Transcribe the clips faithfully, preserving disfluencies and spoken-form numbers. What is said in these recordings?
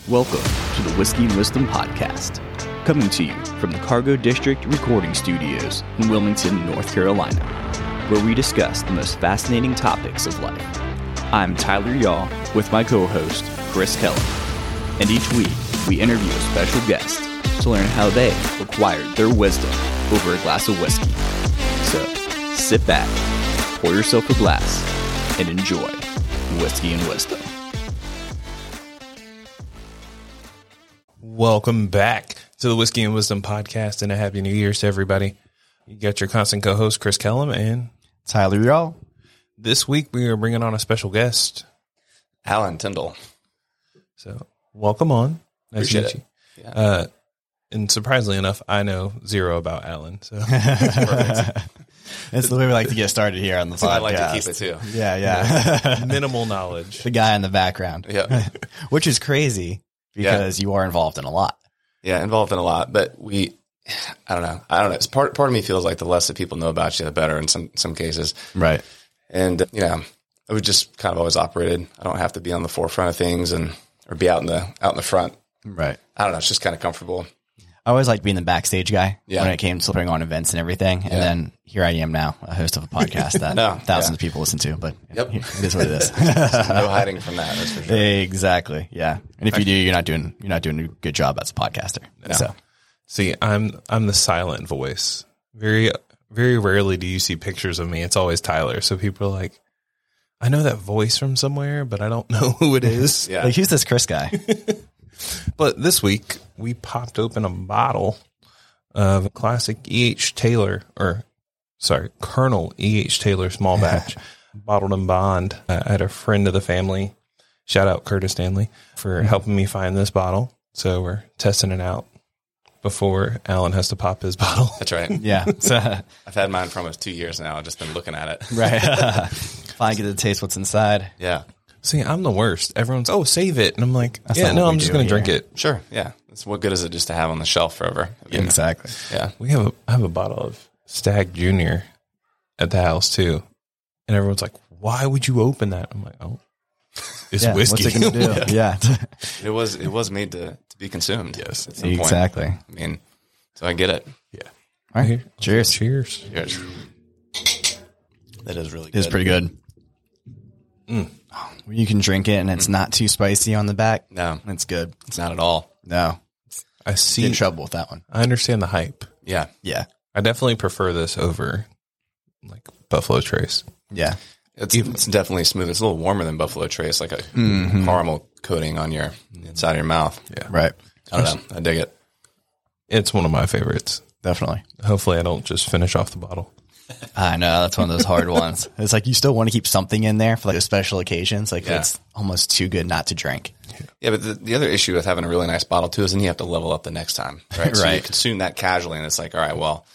Welcome to the Whiskey and Wisdom Podcast, coming to you from the Cargo District Recording Studios in Wilmington, North Carolina, where we discuss the most fascinating topics of life. I'm Tyler Yaw with my co-host, Chris Keller, and each week we interview a special guest to learn how they acquired their wisdom over a glass of whiskey. So, sit back, pour yourself a glass, and enjoy Whiskey and Wisdom. Welcome back to the Whiskey and Wisdom Podcast, and a Happy New Year to everybody. You got your constant co-host, Chris Kellum, and Tyler Yaw. This week we are bringing on a special guest, Alan Tyndall. So, welcome on. Nice Appreciate to meet it. you. Yeah. Uh, and surprisingly enough, I know zero about Alan. So, That's the way we like to get started here on the podcast. I like to keep it too. Yeah, yeah. minimal knowledge. The guy in the background. Yeah. Which is crazy because you are involved in a lot. Yeah, involved in a lot, but we, I don't know. I don't know. It's part, part of me feels like the less that people know about you, the better in some, some cases. Right. And, you know, I would just kind of always operated. I don't have to be on the forefront of things and, or be out in the, out in the front. Right. I don't know. It's just kind of comfortable. I always liked being the backstage guy Yeah. when it came to putting on events and everything. And Yeah. then here I am now, a host of a podcast that No, thousands yeah. of people listen to, but Yep. it is what it is. No hiding from that. That's for sure. Exactly. Yeah. And if you do, you're not doing, you're not doing a good job as a podcaster. No. So See, I'm I'm the silent voice. Very very rarely do you see pictures of me. It's always Tyler. So people are like, I know that voice from somewhere, but I don't know who it is. Yeah. like, who's this Chris guy? But this week we popped open a bottle of a classic E H. Taylor, or sorry, Colonel E H. Taylor small batch, bottled in bond. Uh, I had a friend of the family, shout out Curtis Stanley, for helping me find this bottle. So we're testing it out before Alan has to pop his bottle. That's right. Yeah. So, I've had mine for almost two years now. I've just been looking at it. right. Finally get to taste what's inside. Yeah. See, I'm the worst. Everyone's, oh, save it. And I'm like, That's yeah, not no, what we I'm just do going to here. drink it. Sure. Yeah. It's, what good is it just to have on the shelf forever? I mean, Exactly. Yeah. We have a, I have a bottle of Stag Junior at the house too. And everyone's like, why would you open that? I'm like, oh, it's Yeah, whiskey. What's it going to do? Yeah. It was, it was made to, to be consumed. Yes. At some point. Exactly. I mean, so I get it. Yeah. All right. Cheers. Cheers. Cheers. That is really It good. is pretty good. Mm. You can drink it and it's not too spicy on the back. No, It's good. it's not at all. No. I Get see. in trouble with that one. I understand the hype. Yeah. Yeah. I definitely prefer this over like Buffalo Trace. Yeah. It's, it's definitely smooth. It's a little warmer than Buffalo Trace, like a Mm-hmm. caramel coating on your inside of your mouth. Yeah. Right. I don't know. I dig it. It's one of my favorites. Definitely. Hopefully I don't just finish off the bottle. I know. That's one of those hard ones. It's like you still want to keep something in there for like those special occasions. Like Yeah. it's almost too good not to drink. Yeah, but the, the other issue with having a really nice bottle too is then you have to level up the next time, right? So you Right. consume that casually, and it's like, all right, well,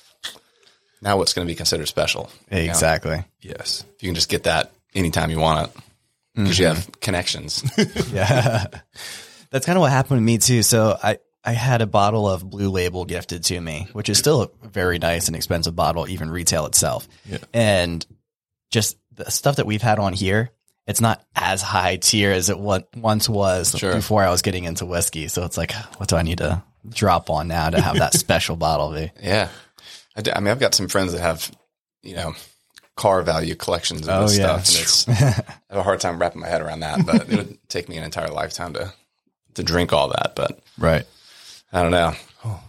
now what's going to be considered special? You know, Exactly. Yes. if you can just get that anytime you want it because you have connections. Yeah. That's kind of what happened to me too. So I, I had a bottle of Blue Label gifted to me, which is still a very nice and expensive bottle, even retail itself. Yeah. And just the stuff that we've had on here, it's not as high tier as it what once was Sure. before I was getting into whiskey. So it's like, what do I need to drop on now to have that special bottle be? Yeah. I, d- I mean, I've got some friends that have, you know, car value collections of Oh, this yeah. stuff. And it's, I have a hard time wrapping my head around that, but it would take me an entire lifetime to, to drink all that. But Right. I don't know.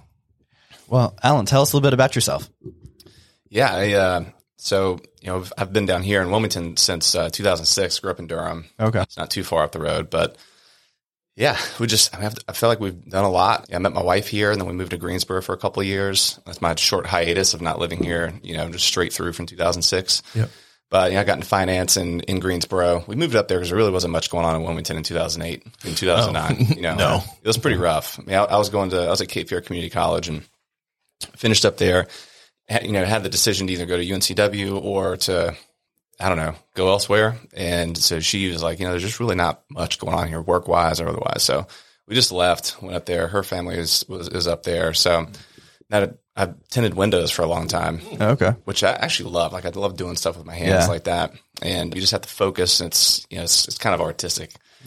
Well, Alan, tell us a little bit about yourself. Yeah. I, uh, so, you know, I've, I've been down here in Wilmington since uh, two thousand six, grew up in Durham. Okay. It's not too far up the road, but yeah, we just, I, mean, I feel like we've done a lot. Yeah, I met my wife here and then we moved to Greensboro for a couple of years. That's my short hiatus of not living here, you know, just straight through from two thousand six. Yep. But, you know, I got into finance in, in Greensboro. We moved up there because there really wasn't much going on in Wilmington in two thousand eight, in two thousand nine. Oh. You know, No. it was pretty rough. I mean, I, I was going to, I was at Cape Fear Community College and finished up there. Had, you know, had the decision to either go to U N C W or to, I don't know, go elsewhere. And so she was like, you know, there's just really not much going on here work wise or otherwise. So we just left, went up there. Her family is, was, is up there. So now I've tended windows for a long time, Okay. which I actually love. Like I love doing stuff with my hands Yeah. like that. And you just have to focus. It's, you know, it's, it's kind of artistic.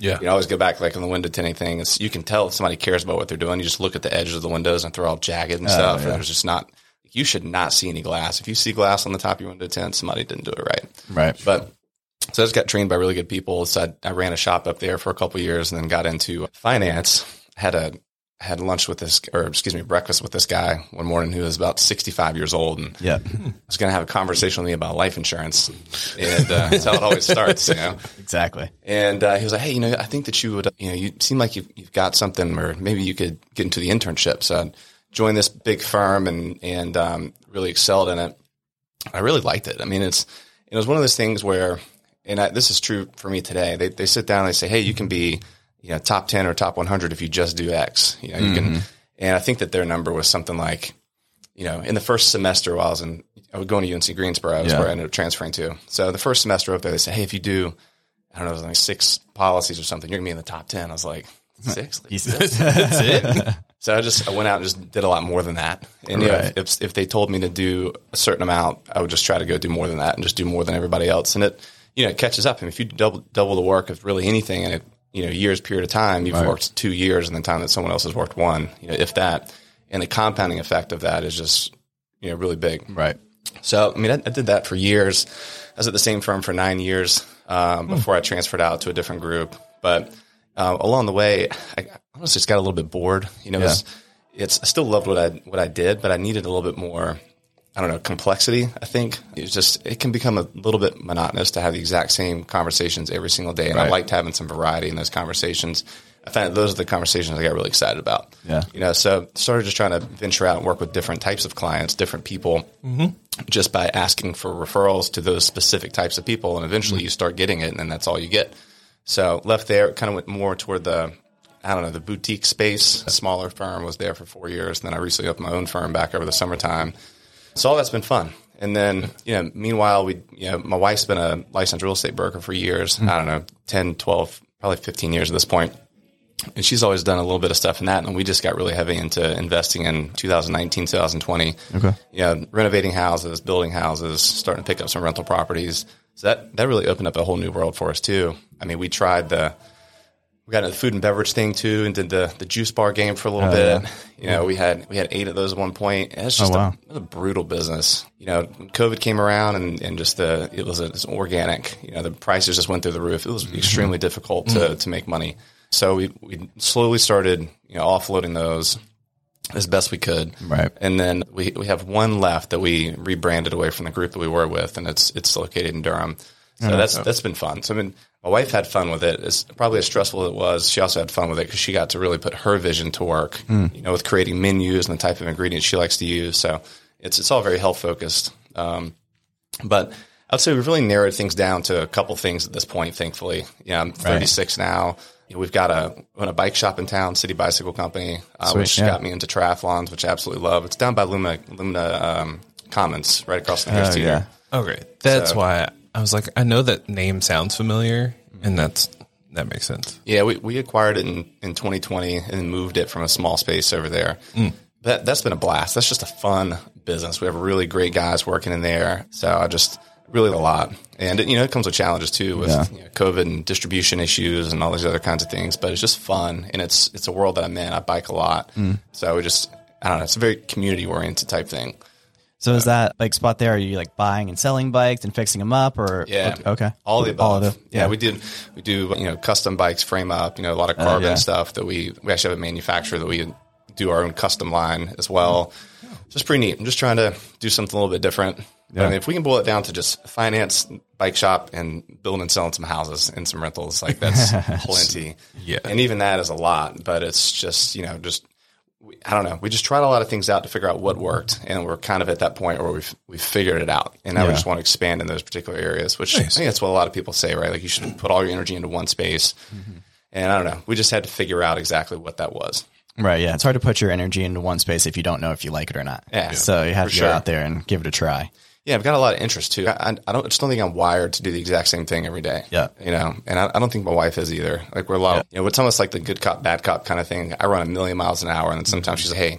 Yeah. You know, I always go back like on the window tinting thing. It's, you can tell if somebody cares about what they're doing. You just look at the edges of the windows and they're all jagged and stuff. yeah. And there's just not, you should not see any glass. If you see glass on the top of your window tint, somebody didn't do it right. Right. But so I just got trained by really good people. So I, I ran a shop up there for a couple of years and then got into finance. Had a, had lunch with this, or excuse me, breakfast with this guy one morning who was about sixty-five years old and Yeah. was going to have a conversation with me about life insurance. And uh, that's how it always starts, you know? Exactly. And uh, he was like, hey, you know, I think that you would, you know, you seem like you've, you've got something, or maybe you could get into the internship. So I joined this big firm and, and um, really excelled in it. I really liked it. I mean, it's, it was one of those things where, and I, this is true for me today, they, they sit down and they say, hey, you can be, you know, top ten or top one hundred if you just do X. You know, you mm-hmm. can, and I think that their number was something like, you know, in the first semester while I was in, I was going to U N C Greensboro, was yeah. where I ended up transferring to. So the first semester up there, they said, hey, if you do, I don't know, it was like six policies or something, you're gonna be in the top ten. I was like, six? Like, six? That's it? So I just, I went out and just did a lot more than that. And right. you know, if, if, if they told me to do a certain amount, I would just try to go do more than that and just do more than everybody else. And it, you know, it catches up. And if you double, double the work of really anything in a, you know, years period of time, you've right. worked two years in the time that someone else has worked one, you know, if that, and the compounding effect of that is just, you know, really big. Right. So, I mean, I, I did that for years. I was at the same firm for nine years um, before mm. I transferred out to a different group. But uh, along the way, I honestly just got a little bit bored. You know, yeah. it's, it's, I still loved what I what I did, but I needed a little bit more, I don't know, complexity, I think. It's just, it can become a little bit monotonous to have the exact same conversations every single day. And right. I liked having some variety in those conversations. I found those are the conversations I got really excited about. Yeah. You know, so started just trying to venture out and work with different types of clients, different people, mm-hmm. just by asking for referrals to those specific types of people. And eventually mm-hmm. you start getting it, and then that's all you get. So left there, kind of went more toward the, I don't know, the boutique space. A smaller firm, was there for four years. And then I recently opened my own firm back over the summertime. So all that's been fun. And then, you know, meanwhile, we, you know, my wife's been a licensed real estate broker for years. Mm-hmm. I don't know, ten, twelve, probably fifteen years at this point. And she's always done a little bit of stuff in that. And we just got really heavy into investing in two thousand nineteen, two thousand twenty. Okay. You know, renovating houses, building houses, starting to pick up some rental properties. So that, that really opened up a whole new world for us too. I mean, we tried the, we got into the food and beverage thing too, and did the, the juice bar game for a little oh, bit. Yeah. You know, we had, we had eight of those at one point. And it's just oh, wow. a, it was a brutal business. You know, when COVID came around and, and just the, it was, a, it was organic, you know, the prices just went through the roof. It was mm-hmm. extremely difficult to, mm-hmm. to make money. So we, we slowly started, you know, offloading those as best we could. Right. And then we, we have one left that we rebranded away from the group that we were with, and it's, it's located in Durham. So oh, that's, oh. that's been fun. So I mean, my wife had fun with it. It's probably as stressful as it was. She also had fun with it because she got to really put her vision to work, mm. you know, with creating menus and the type of ingredients she likes to use. So it's, it's all very health focused. Um, but I'd say we've really narrowed things down to a couple things at this point, thankfully. Yeah, I'm thirty-six right. now. You know, we've got a, a bike shop in town, City Bicycle Company, uh, which yeah. got me into triathlons, which I absolutely love. It's down by Lumina, Lumina um, Commons, right across the uh, street. Yeah. Oh, great. That's so, why I was like, I know that name sounds familiar, and that's that makes sense. Yeah, we, we acquired it in, in twenty twenty and moved it from a small space over there. Mm. That, that's been a blast. That's just a fun business. We have really great guys working in there. So I just really a lot. And, it, you know, it comes with challenges too with yeah. you know, COVID and distribution issues and all these other kinds of things. But it's just fun. And it's it's a world that I'm in. I bike a lot. Mm. So we just, I don't know, it's a very community-oriented type thing. So is that bike spot there? Are you like buying and selling bikes and fixing them up, or yeah, okay, all of the above. All of the, yeah. yeah, we did. We do you know custom bikes, frame up. You know, a lot of carbon uh, yeah. stuff that we we actually have a manufacturer that we do our own custom line as well. Oh. Just pretty neat. I'm just trying to do something a little bit different. Yeah. I mean, if we can boil it down to just finance, bike shop, and building and selling some houses and some rentals, like that's plenty. Yeah, and even that is a lot. But it's just you know just. I don't know. We just tried a lot of things out to figure out what worked, and we're kind of at that point where we've we've figured it out, and now yeah. we just want to expand in those particular areas. Which nice. I think that's what a lot of people say, right? Like you should put all your energy into one space, mm-hmm. and I don't know. We just had to figure out exactly what that was. Right. Yeah, it's hard to put your energy into one space if you don't know if you like it or not. Yeah. So you have For to sure. go out there and give it a try. Yeah, I've got a lot of interest too. I, I don't I just don't think I'm wired to do the exact same thing every day. Yeah, you know, and I, I don't think my wife is either. Like we're a lot. Yeah. Of, you know, it's almost like the good cop, bad cop kind of thing. I run a million miles an hour, and then sometimes she's like, "Hey,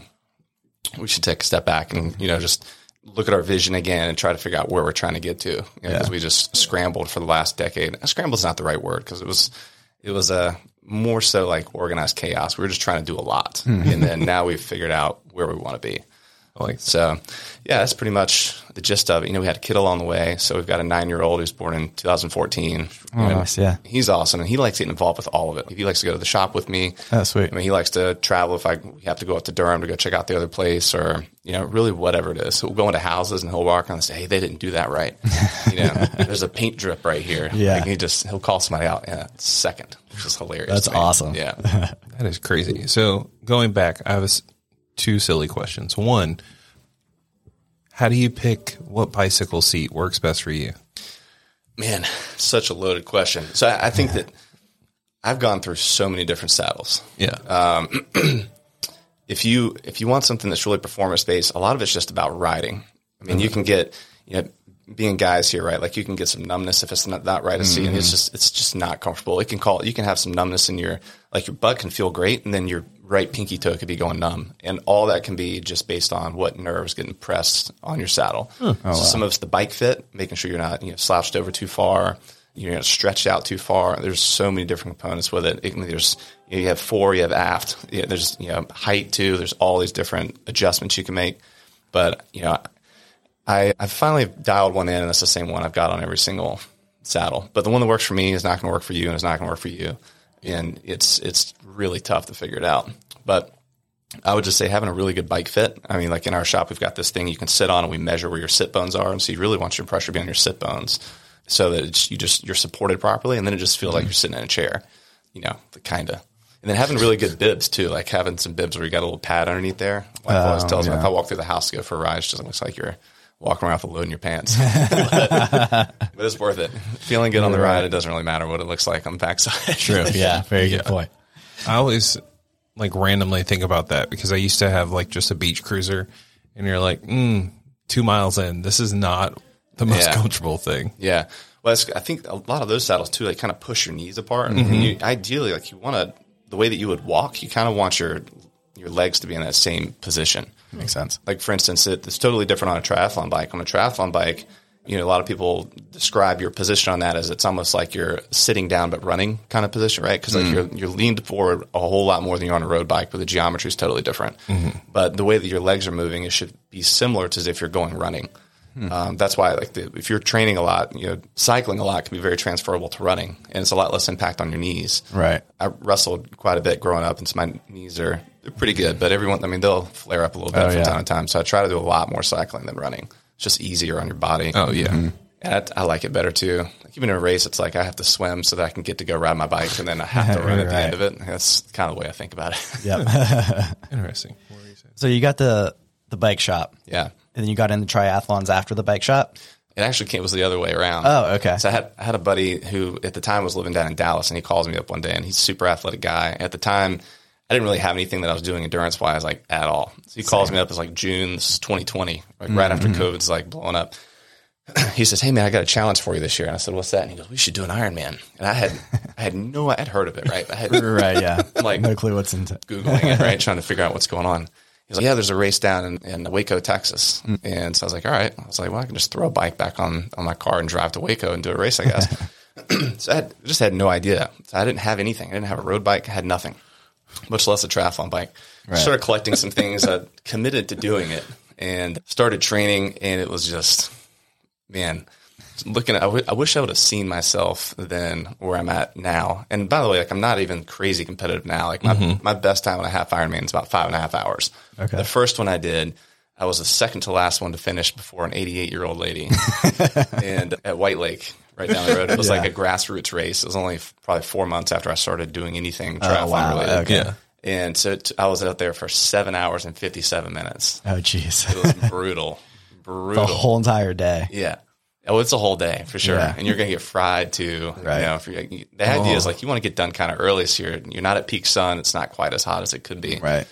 we should take a step back and you know just look at our vision again and try to figure out where we're trying to get to." Because you know, yeah. we just scrambled for the last decade. Scrambled's not the right word because it was it was a more so like organized chaos. We were just trying to do a lot. And then now we've figured out where we want to be. Like, so yeah, that's pretty much the gist of it. You know, we had a kid along the way. So we've got a nine year old who's born in two thousand fourteen. Oh, You know, nice, yeah. He's awesome. And he likes getting involved with all of it. He likes to go to the shop with me. Oh, sweet. I mean, he likes to travel if I we have to go up to Durham to go check out the other place, or, you know, really whatever it is. So we'll go into houses and he'll walk around and say, hey, they didn't do that right. You know, there's a paint drip right here. Yeah. Like he just, he'll call somebody out in a second, which is hilarious. That's to me. awesome. Yeah. that is crazy. So going back, I have a s two silly questions. One, how do you pick what bicycle seat works best for you? Man, such a loaded question. So I, I think that I've gone through so many different saddles. Yeah. Um, if you if you want something that's really performance based, a lot of it's just about riding. I mean, you can get, you know, being guys here, right? Like you can get some numbness if it's not that right a seat, and it's just it's just not comfortable. It can call you can have some numbness in your like your butt can feel great, and then your right pinky toe could be going numb, and all that can be just based on what nerves getting pressed on your saddle. Oh, so some of it's the bike fit, making sure you're not you know slouched over too far, you're not stretched out too far. There's so many different components with it. it there's you, know, you have fore, you have aft. Yeah, there's you know height too. There's all these different adjustments you can make, but you know. I, I finally dialed one in, and that's the same one I've got on every single saddle. But the one that works for me is not going to work for you, and it's not going to work for you. And it's it's really tough to figure it out. But I would just say having a really good bike fit. I mean, like in our shop, we've got this thing you can sit on, and we measure where your sit bones are. And so you really want your pressure to be on your sit bones so that it's, you just, you're supported properly, and then it just feels like you're sitting in a chair, you know, the kind of. And then having really good bibs, too, like having some bibs where you got a little pad underneath there. My wife always tells me if I walk through the house to go for a ride, it just looks like you're walking around with a load in your pants. but, but it's worth it. Feeling good on the ride, it doesn't really matter what it looks like on the backside. True. Yeah. Very good point. I always like randomly think about that because I used to have like just a beach cruiser, and you're like, mm, two miles in, this is not the most Yeah. comfortable thing. Yeah. Well, it's, I think a lot of those saddles, too, they kind of push your knees apart. And you, ideally, like you want to, the way that you would walk, you kind of want your your legs to be in that same position. Makes sense. Like, for instance, it, it's totally different on a triathlon bike. On a triathlon bike, you know, a lot of people describe your position on that as it's almost like you're sitting down but running kind of position, right? Because like you're you're leaned forward a whole lot more than you're on a road bike, but the geometry is totally different. But the way that your legs are moving, it should be similar to as if you're going running. Um, that's why, like, the, if you're training a lot, you know, cycling a lot can be very transferable to running, and it's a lot less impact on your knees. Right. I wrestled quite a bit growing up, and so my knees are they're pretty good, but everyone, I mean, they'll flare up a little bit Oh, from yeah. time to time. So I try to do a lot more cycling than running. It's just easier on your body. Oh, yeah. And I, I like it better too. Like even in a race, it's like I have to swim so that I can get to go ride my bike, and then I have to run at the Right. end of it. That's kind of the way I think about it. Yep. Interesting. What were you saying? So you got the the bike shop, Yeah. and then you got into triathlons after the bike shop. It actually came, it was the other way around. Oh, okay. So I had, I had a buddy who at the time was living down in Dallas, and he calls me up one day, and he's a super athletic guy. At the time, I didn't really have anything that I was doing endurance wise, like at all. So he calls me up. It's like June, this is twenty twenty, like right after COVID's like blowing up. He says, "Hey man, I got a challenge for you this year." And I said, "What's that?" And he goes, "We should do an Ironman." And I had, I had no, I had heard of it, right? I had Right. Yeah. like No clue what's into. Googling it, right? Trying to figure out what's going on. He's like, yeah, there's a race down in, in Waco, Texas. And so I was like, all right. I was like, well, I can just throw a bike back on, on my car and drive to Waco and do a race, I guess. So I had, just had no idea. So I didn't have anything. I didn't have a road bike. I had nothing, much less a triathlon bike. Right. Started collecting some things. I committed to doing it and started training. And it was just, man, looking at, I, w- I wish I would have seen myself then where I'm at now. And by the way, like I'm not even crazy competitive now. Like my, mm-hmm. my best time on a half Ironman is about five and a half hours. Okay. The first one I did, I was the second to last one to finish before an eighty-eight year old lady and at White Lake right down the road. It was Yeah. like a grassroots race. It was only f- probably four months after I started doing anything Oh, triathlon wow. related. Okay. Yeah. And so it, I was out there for seven hours and fifty-seven minutes. Oh, jeez. It was brutal, brutal. The whole entire day. Yeah. Oh, it's a whole day for sure. Yeah. And you're going to get fried too. Right. You know, if you're, the idea is like you want to get done kind of early so you're, you're not at peak sun. It's not quite as hot as it could be. Right.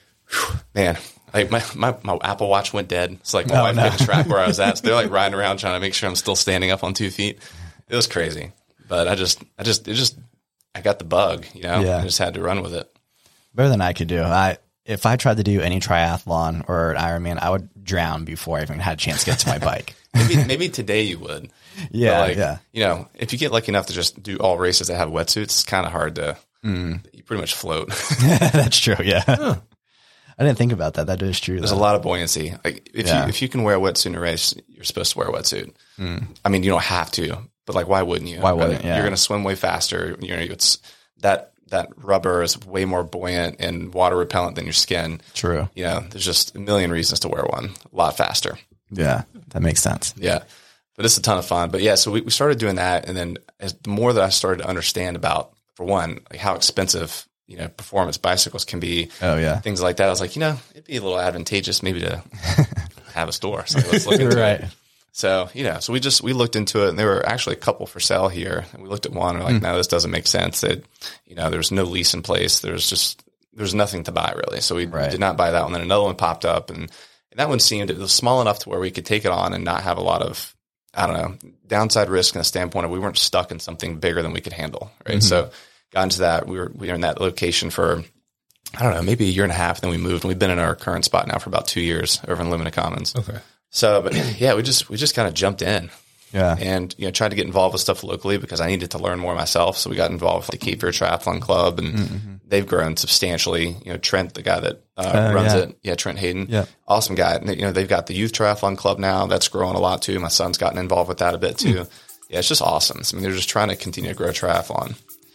Man, like my, my, my Apple Watch went dead. It's like my Oh, wife no. couldn't track where I was at. So they're like riding around trying to make sure I'm still standing up on two feet. It was crazy. But I just, I just, it just, I got the bug, you know, Yeah. I just had to run with it. Better than I could do. I if I tried to do any triathlon or an Ironman, I would drown before I even had a chance to get to my bike. maybe, maybe today you would. Yeah, like, yeah. You know, if you get lucky enough to just do all races that have wetsuits, it's kind of hard to. Mm. You pretty much float. That's true. Yeah. Huh. I didn't think about that. That is true. There's though. a lot of buoyancy. Like if Yeah. you if you can wear a wetsuit in a race, you're supposed to wear a wetsuit. Mm. I mean, you don't have to, but like, why wouldn't you? Why wouldn't? Yeah. You're going to swim way faster. You know, it's that that rubber is way more buoyant and water repellent than your skin. True. You know, there's just a million reasons to wear one. A lot faster. Yeah, that makes sense. Yeah. But it's a ton of fun. But yeah, so we, we started doing that. And then as the more that I started to understand about, for one, like how expensive, you know, performance bicycles can be. Oh, yeah. Things like that. I was like, you know, it'd be a little advantageous maybe to have a store. So let's look into Right. it. So, you know, so we just, we looked into it and there were actually a couple for sale here. And we looked at one and we're like, mm. no, this doesn't make sense. That, you know, there's no lease in place. There's just, there's nothing to buy really. So we right. did not buy that one. Then another one popped up and, and that one seemed, it was small enough to where we could take it on and not have a lot of, I don't know, downside risk in the standpoint of we weren't stuck in something bigger than we could handle. Right. Mm-hmm. So got into that. We were, we were in that location for, I don't know, maybe a year and a half. Then we moved and we've been in our current spot now for about two years over in Lumina Commons. Okay. So, but yeah, we just, we just kind of jumped in. Yeah. And, you know, tried to get involved with stuff locally because I needed to learn more myself. So we got involved with the Cape Fear Triathlon Club and mm-hmm. they've grown substantially. You know, Trent, the guy that uh, uh, runs yeah. it. Yeah. Trent Hayden. Yeah. Awesome guy. And, you know, they've got the Youth Triathlon Club now. That's growing a lot too. My son's gotten involved with that a bit too. Mm. Yeah. It's just awesome. I mean, they're just trying to continue to grow triathlon.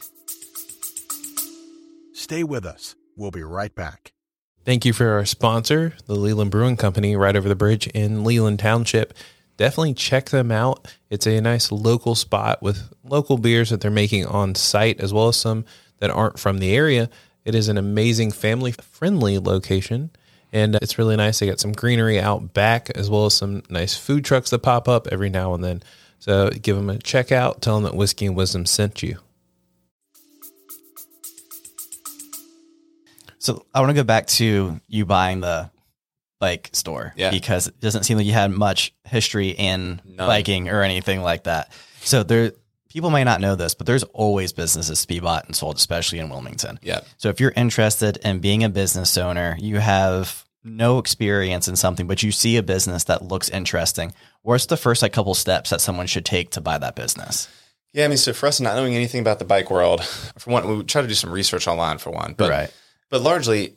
Stay with us. We'll be right back. Thank you for our sponsor, the Leland Brewing Company, right over the bridge in Leland Township. Definitely check them out. It's a nice local spot with local beers that they're making on site, as well as some that aren't from the area. It is an amazing family-friendly location, and it's really nice. They got some greenery out back, as well as some nice food trucks that pop up every now and then. So give them a check out. Tell them that Whiskey and Wisdom sent you. So I want to go back to you buying the bike store, yeah. because it doesn't seem like you had much history in None. biking or anything like that. So there, people may not know this, but there's always businesses to be bought and sold, especially in Wilmington. Yeah. So if you're interested in being a business owner, you have no experience in something, but you see a business that looks interesting. What's the first like couple steps that someone should take to buy that business? Yeah, I mean, so for us not knowing anything about the bike world, for one, we would try to do some research online for one, but right. But largely,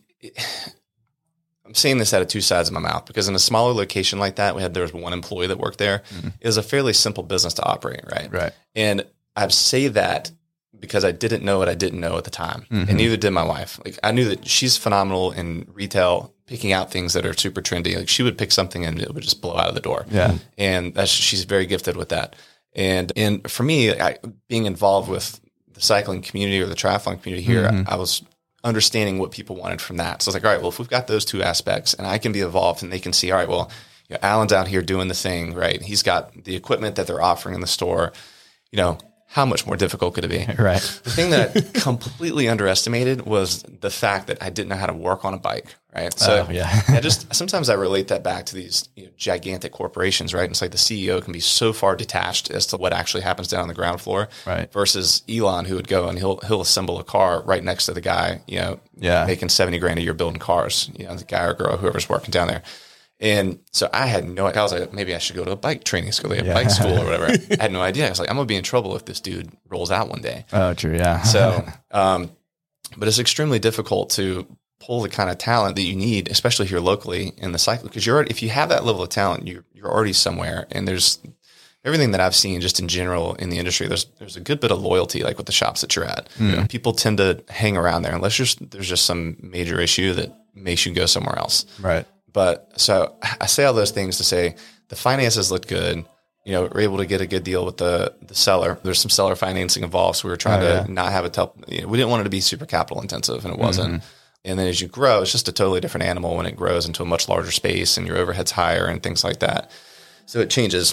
I'm saying this out of two sides of my mouth because in a smaller location like that, we had there was one employee that worked there. Mm-hmm. It was a fairly simple business to operate, right? Right. And I say that because I didn't know what I didn't know at the time, mm-hmm. and neither did my wife. Like I knew that she's phenomenal in retail, picking out things that are super trendy. Like she would pick something and it would just blow out of the door. Yeah. And that's she's very gifted with that. And and for me, I, being involved with the cycling community or the triathlon community here, mm-hmm. I, I was understanding what people wanted from that. So I was like, all right, well, if we've got those two aspects and I can be involved and they can see, all right, well, you know, Alan's out here doing the thing, right? He's got the equipment that they're offering in the store, you know, how much more difficult could it be? Right. The thing that I completely underestimated was the fact that I didn't know how to work on a bike, right? So oh, yeah. I just, sometimes I relate that back to these you know, gigantic corporations, right? And it's like the C E O can be so far detached as to what actually happens down on the ground floor, right? Versus Elon, who would go and he'll he'll assemble a car right next to the guy, you know, yeah. making seventy grand a year building cars, you know, the guy or girl, whoever's working down there. And so I had no idea. I was like, maybe I should go to a bike training school, a yeah. bike school or whatever. I had no idea. I was like, I'm going to be in trouble if this dude rolls out one day. Oh, true. Yeah. So, um, but it's extremely difficult to pull the kind of talent that you need, especially here locally in the cycle. Because you're already, if you have that level of talent, you're, you're already somewhere. And there's everything that I've seen just in general in the industry, there's, there's a good bit of loyalty, like with the shops that you're at. Mm. You know, people tend to hang around there unless there's, there's just some major issue that makes you go somewhere else. Right. But so I say all those things to say the finances looked good. You know, we're able to get a good deal with the, the seller. There's some seller financing involved. So we were trying oh, to yeah. not have it, tel- you know, we didn't want it to be super capital intensive and it wasn't. Mm-hmm. And then as you grow, it's just a totally different animal when it grows into a much larger space and your overhead's higher and things like that. So it changes.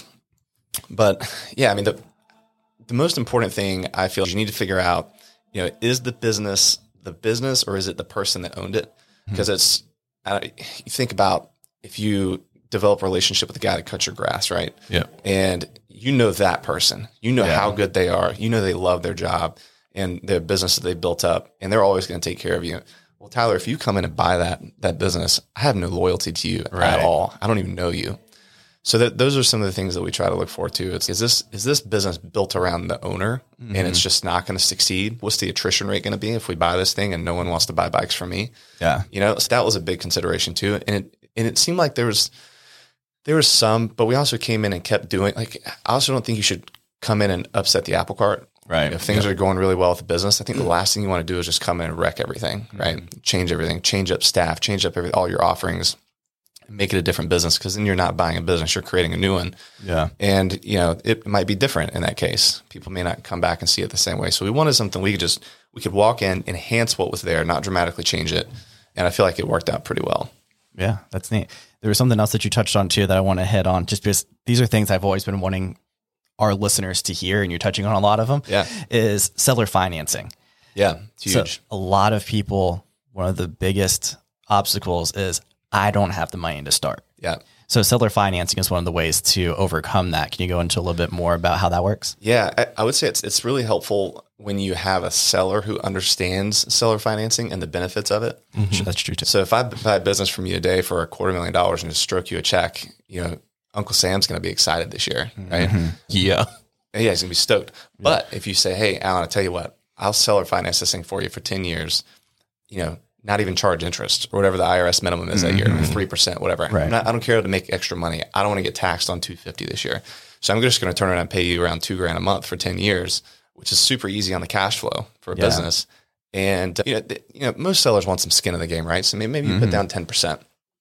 But yeah, I mean, the, the most important thing I feel is you need to figure out, you know, is the business the business or is it the person that owned it? Because mm-hmm. it's, Uh, you think about if you develop a relationship with the guy that cuts your grass, right? Yeah. And you know that person, you know yeah. how good they are, you know they love their job and their business that they built up, and they're always going to take care of you. well, Tyler, if you come in and buy that that business, I have no loyalty to you Right. at all. I don't even know you. So that those are some of the things that we try to look for too. It's is this is this business built around the owner mm-hmm. and it's just not going to succeed? What's the attrition rate going to be if we buy this thing and no one wants to buy bikes from me? Yeah, you know, so that was a big consideration too. And it and it seemed like there was there was some, but we also came in and kept doing. Like, I also don't think you should come in and upset the apple cart. Right. If things yeah. are going really well with the business, I think the last thing you want to do is just come in and wreck everything. Right. Mm-hmm. Change everything. Change up staff. Change up every, all your offerings. Make it a different business, because then you're not buying a business, you're creating a new one. Yeah. And, you know, it might be different in that case. People may not come back and see it the same way. So we wanted something we could just, we could walk in, enhance what was there, not dramatically change it. And I feel like it worked out pretty well. Yeah, that's neat. There was something else that you touched on too that I want to hit on, just because these are things I've always been wanting our listeners to hear, and you're touching on a lot of them. Yeah. Is seller financing. Yeah. It's huge. So a lot of people, one of the biggest obstacles is, I don't have the money to start. Yeah. So seller financing is one of the ways to overcome that. Can you go into a little bit more about how that works? Yeah, I, I would say it's it's really helpful when you have a seller who understands seller financing and the benefits of it. Mm-hmm. That's true too. So if I buy a business from you today for a quarter million dollars and just stroke you a check, you know, Uncle Sam's going to be excited this year, right? Mm-hmm. Yeah. Yeah, he's going to be stoked. But if you say, hey, Alan, I'll tell you what, I'll seller finance this thing for you for ten years, you know, not even charge interest or whatever the I R S minimum is that mm-hmm. year, three percent, whatever. Right. I'm not, I don't care to make extra money. I don't want to get taxed on two hundred fifty this year. So I'm just going to turn around and pay you around two grand a month for ten years, which is super easy on the cash flow for a Yeah. business. And, uh, you know, th- you know, most sellers want some skin in the game, right? So maybe, maybe you Mm-hmm. put down ten percent.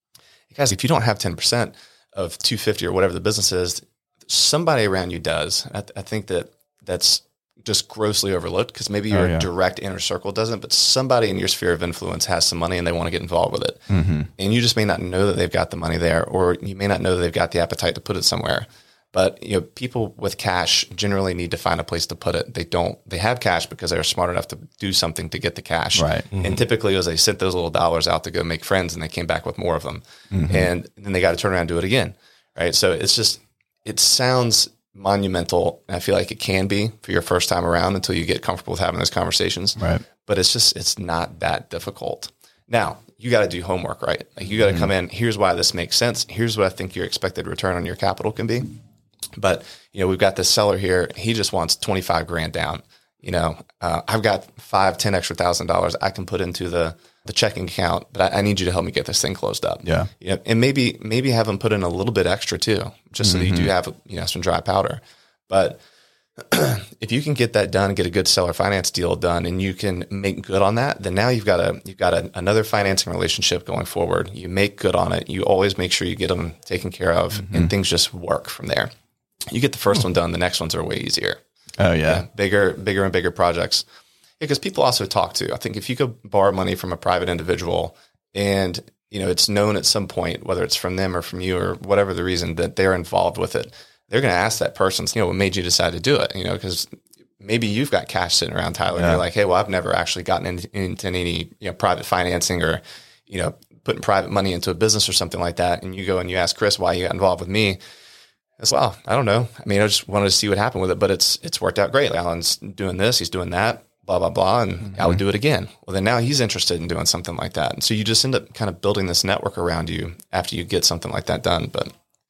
Guys, if you don't have ten percent of two hundred fifty or whatever the business is, somebody around you does. I, th- I think that that's just grossly overlooked, because maybe your Oh, yeah. direct inner circle doesn't, but somebody in your sphere of influence has some money and they want to get involved with it. Mm-hmm. And you just may not know that they've got the money there, or you may not know that they've got the appetite to put it somewhere. But, you know, people with cash generally need to find a place to put it. They don't, they have cash because they're smart enough to do something to get the cash. Right. Mm-hmm. And typically it was they sent those little dollars out to go make friends, and they came back with more of them. Mm-hmm. And then they got to turn around and do it again. Right. So it's just, it sounds monumental. And I feel like it can be for your first time around until you get comfortable with having those conversations. Right. But it's just, it's not that difficult. Now, you got to do homework, right? Like, you got to mm-hmm. come in. Here's why this makes sense. Here's what I think your expected return on your capital can be. But, you know, we've got this seller here. He just wants twenty-five grand down. You know, uh, I've got five, ten extra thousand dollars I can put into the, the checking account, but I, I need you to help me get this thing closed up. Yeah. You know, and maybe, maybe have them put in a little bit extra too, just so mm-hmm. that you do have, you know, some dry powder. But if you can get that done, get a good seller finance deal done, and you can make good on that, then now you've got a, you've got a, another financing relationship going forward. You make good on it. You always make sure you get them taken care of, mm-hmm. and things just work from there. You get the first oh. one done, the next ones are way easier. Oh yeah. yeah bigger, bigger and bigger projects. Because people also talk to, I think if you could borrow money from a private individual and, you know, it's known at some point, whether it's from them or from you or whatever the reason, that they're involved with it, they're going to ask that person, you know, what made you decide to do it? You know, because maybe you've got cash sitting around, Tyler, yeah. and you're like, hey, well, I've never actually gotten into, into any, you know, private financing or, you know, putting private money into a business or something like that. And you go and you ask Chris why you got involved with me. As well, I don't know. I mean, I just wanted to see what happened with it, but it's it's worked out great. Alan's doing this, he's doing that, blah, blah, blah, and mm-hmm. I would do it again. Well, then now he's interested in doing something like that. And so you just end up kind of building this network around you after you get something like that done. But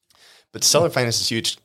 but seller finance is huge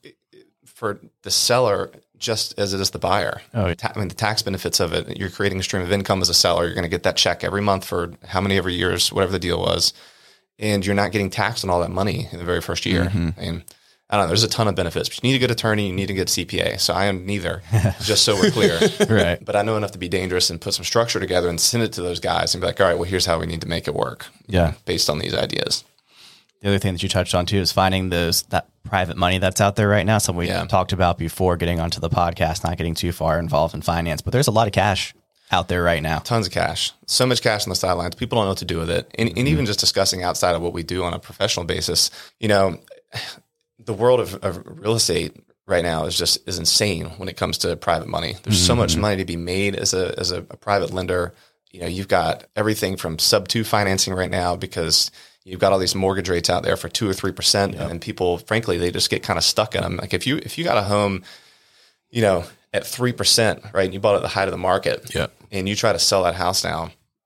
for the seller just as it is the buyer. Oh, yeah. I mean, the tax benefits of it, you're creating a stream of income as a seller. You're going to get that check every month for how many ever years, whatever the deal was. And you're not getting taxed on all that money in the very first year. Mm-hmm. And I don't know, there's a ton of benefits, but you need a good attorney, you need a good C P A. So I am neither, just so we're clear. Right. But I know enough to be dangerous and put some structure together and send it to those guys and be like, all right, well, here's how we need to make it work. Yeah. Based on these ideas. The other thing that you touched on too is finding those, that private money that's out there right now. Something we Yeah. talked about before getting onto the podcast, not getting too far involved in finance, but there's a lot of cash out there right now. Tons of cash. So much cash on the sidelines. People don't know what to do with it. And, and even just discussing outside of what we do on a professional basis, you know, the world of, of real estate right now is just is insane when it comes to private money. There's mm-hmm. so much money to be made as a as a, a private lender. You know, you've got everything from sub two financing right now because you've got all these mortgage rates out there for two or three percent, yep. and people, frankly, they just get kind of stuck in them. Like if you if you got a home, you know, at three percent, right, and you bought it at the height of the market, yeah. and you try to sell that house now,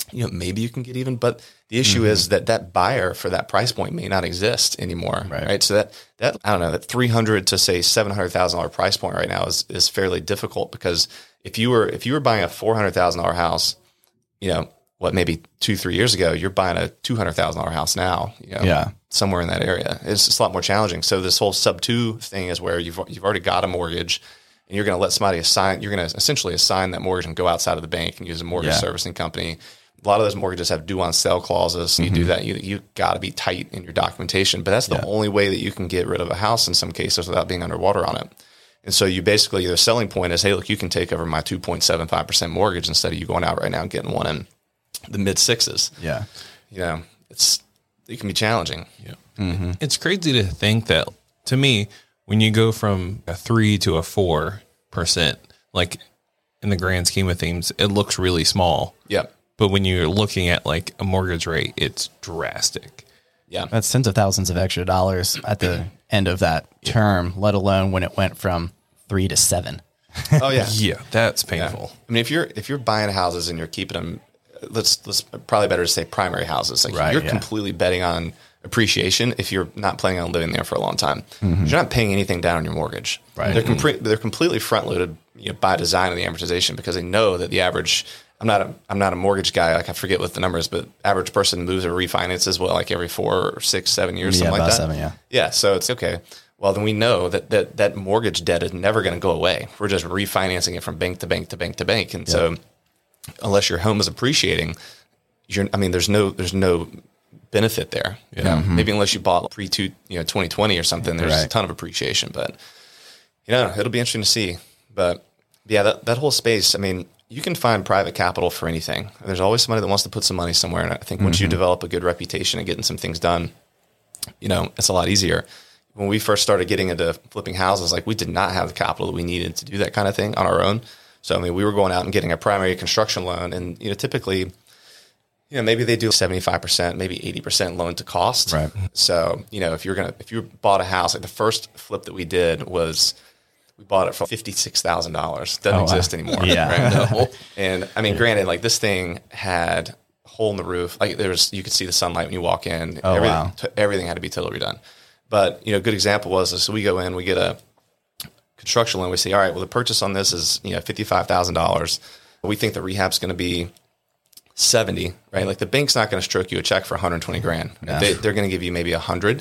you know, maybe you can get even, but the issue mm-hmm. is that that buyer for that price point may not exist anymore. Right. right? So that, that, I don't know, that three hundred to say seven hundred thousand dollars price point right now is, is fairly difficult, because if you were, if you were buying a four hundred thousand dollars house, you know, what, maybe two, three years ago, you're buying a two hundred thousand dollars house now, you know, yeah. somewhere in that area. It's just a lot more challenging. So this whole sub two thing is where you've, you've already got a mortgage, and you're going to let somebody assign, you're going to essentially assign that mortgage and go outside of the bank and use a mortgage yeah. servicing company. A lot of those mortgages have due on sale clauses. And you mm-hmm. do that, you you got to be tight in your documentation. But that's the yeah. only way that you can get rid of a house in some cases without being underwater on it. And so you basically, the selling point is, hey, look, you can take over my two point seven five percent mortgage instead of you going out right now and getting one in the mid sixes. Yeah. You know, it's, it can be challenging. Yeah. Mm-hmm. It's crazy to think that, to me, when you go from a three to a four percent, like in the grand scheme of things, it looks really small. Yeah. But when you're looking at like a mortgage rate, it's drastic. Yeah. That's tens of thousands of extra dollars at the end of that yeah. term, let alone when it went from three to seven. Oh yeah. yeah. That's painful. Yeah. I mean, if you're, if you're buying houses and you're keeping them, let's, let's probably better to say primary houses. Like right, you're yeah. completely betting on appreciation if you're not planning on living there for a long time. Mm-hmm. You're not paying anything down on your mortgage. Right. They're, com- they're completely front loaded, you know, by design of the amortization, because they know that the average, I'm not a, I'm not a mortgage guy. Like I forget what the number is, but average person moves or refinances well, like every four or six, seven years, yeah, something like that. Seven, yeah. Yeah. So it's okay. Well, then we know that that, that mortgage debt is never going to go away. We're just refinancing it from bank to bank to bank to bank. And yeah. so unless your home is appreciating, you're, I mean, there's no, there's no benefit there. You know? Mm-hmm. Maybe unless you bought pre two, you know, twenty twenty or something, there's right. a ton of appreciation, but you know, it'll be interesting to see. But yeah, that, that whole space, I mean, you can find private capital for anything. There's always somebody that wants to put some money somewhere. And I think once mm-hmm. you develop a good reputation and getting some things done, you know, it's a lot easier. When we first started getting into flipping houses, like we did not have the capital that we needed to do that kind of thing on our own. So, I mean, we were going out and getting a primary construction loan, and, you know, typically, you know, maybe they do seventy-five percent, maybe eighty percent loan to cost. Right. So, you know, if you're going to, if you bought a house, like the first flip that we did was, we bought it for fifty-six thousand dollars. Doesn't oh, exist wow. anymore. Yeah. Right? And I mean, granted, like this thing had a hole in the roof. Like there was, you could see the sunlight when you walk in. Oh, everything, wow. t- everything had to be totally redone. But, you know, a good example was, so we go in, we get a construction loan. We say, all right, well, the purchase on this is, you know, fifty-five thousand dollars. We think the rehab's going to be seventy, right? Like the bank's not going to stroke you a check for one hundred twenty grand. Yeah. They, they're going to give you maybe a hundred.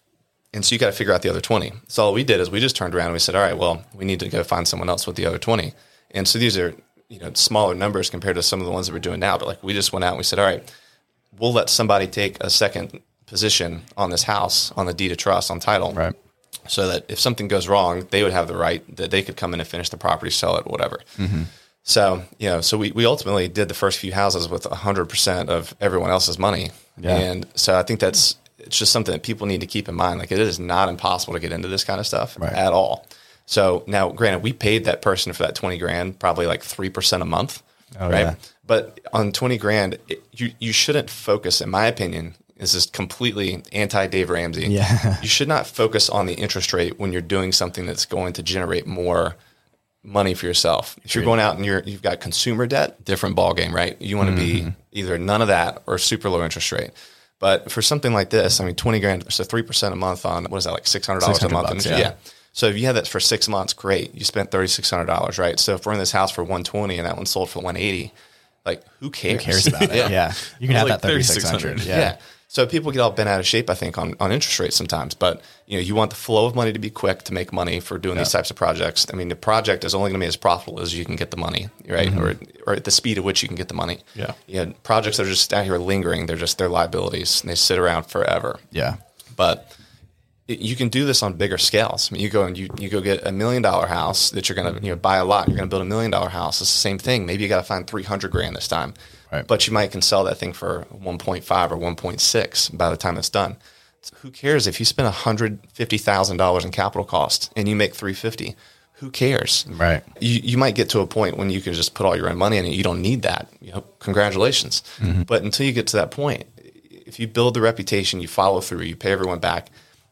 And so you got to figure out the other twenty. So all we did is we just turned around and we said, all right, well, we need to go find someone else with the other twenty. And so these are, you know, smaller numbers compared to some of the ones that we're doing now. But like we just went out and we said, all right, we'll let somebody take a second position on this house, on the deed of trust, on title. Right. So that if something goes wrong, they would have the right that they could come in and finish the property, sell it, whatever. Mm-hmm. So, you know, so we, we ultimately did the first few houses with one hundred percent of everyone else's money. Yeah. And so I think that's, it's just something that people need to keep in mind. Like it is not impossible to get into this kind of stuff right. at all. So now, granted, we paid that person for that twenty grand, probably like three percent a month. Oh, right. Yeah. But on twenty grand, it, you, you shouldn't focus, in my opinion, this is completely anti Dave Ramsey. Yeah. You should not focus on the interest rate when you're doing something that's going to generate more money for yourself. If you're going out and you're, you've got consumer debt, different ballgame, right? You want to mm-hmm. be either none of that or super low interest rate. But for something like this, I mean, twenty grand, so three percent a month on, what is that, like six hundred dollars a month? Bucks, yeah. yeah. So if you had that for six months, great. You spent three thousand six hundred dollars, right? So if we're in this house for one hundred twenty and that one sold for one hundred eighty, like who cares? Who cares about it? yeah. yeah. You can have like that thirty-six hundred. Yeah. yeah. So people get all bent out of shape, I think, on, on interest rates sometimes. But, you know, you want the flow of money to be quick to make money for doing yeah. these types of projects. I mean, the project is only going to be as profitable as you can get the money, right? Mm-hmm. Or or at the speed at which you can get the money. Yeah. Yeah. Projects that are just out here lingering, they're just, they're liabilities, and they sit around forever. Yeah. But it, you can do this on bigger scales. I mean, you go and you, you go get a million dollar house that you're going to, you know, buy a lot. You're going to build a million dollar house. It's the same thing. Maybe you got to find three hundred grand this time. Right. But you might can sell that thing for one point five or one point six by the time it's done. So who cares if you spend one hundred fifty thousand dollars in capital cost and you make three hundred fifty thousand dollars? Who cares? Right. You you might get to a point when you can just put all your own money in it. You don't need that. You know, congratulations. Mm-hmm. But until you get to that point, if you build the reputation, you follow through, you pay everyone back,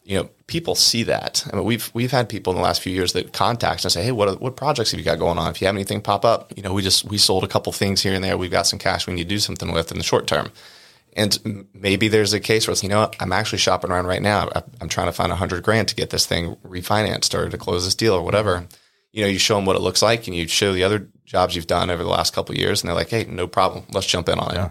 you know, people see that. I mean, we've we've had people in the last few years that contact us and say, hey, what what projects have you got going on? If you have anything pop up, you know, we just we sold a couple things here and there. We've got some cash we need to do something with in the short term. And maybe there's a case where it's, you know, I'm actually shopping around right now. I'm trying to find a hundred grand to get this thing refinanced or to close this deal or whatever. You know, you show them what it looks like and you show the other jobs you've done over the last couple of years, and they're like, hey, no problem. Let's jump in on Yeah. it.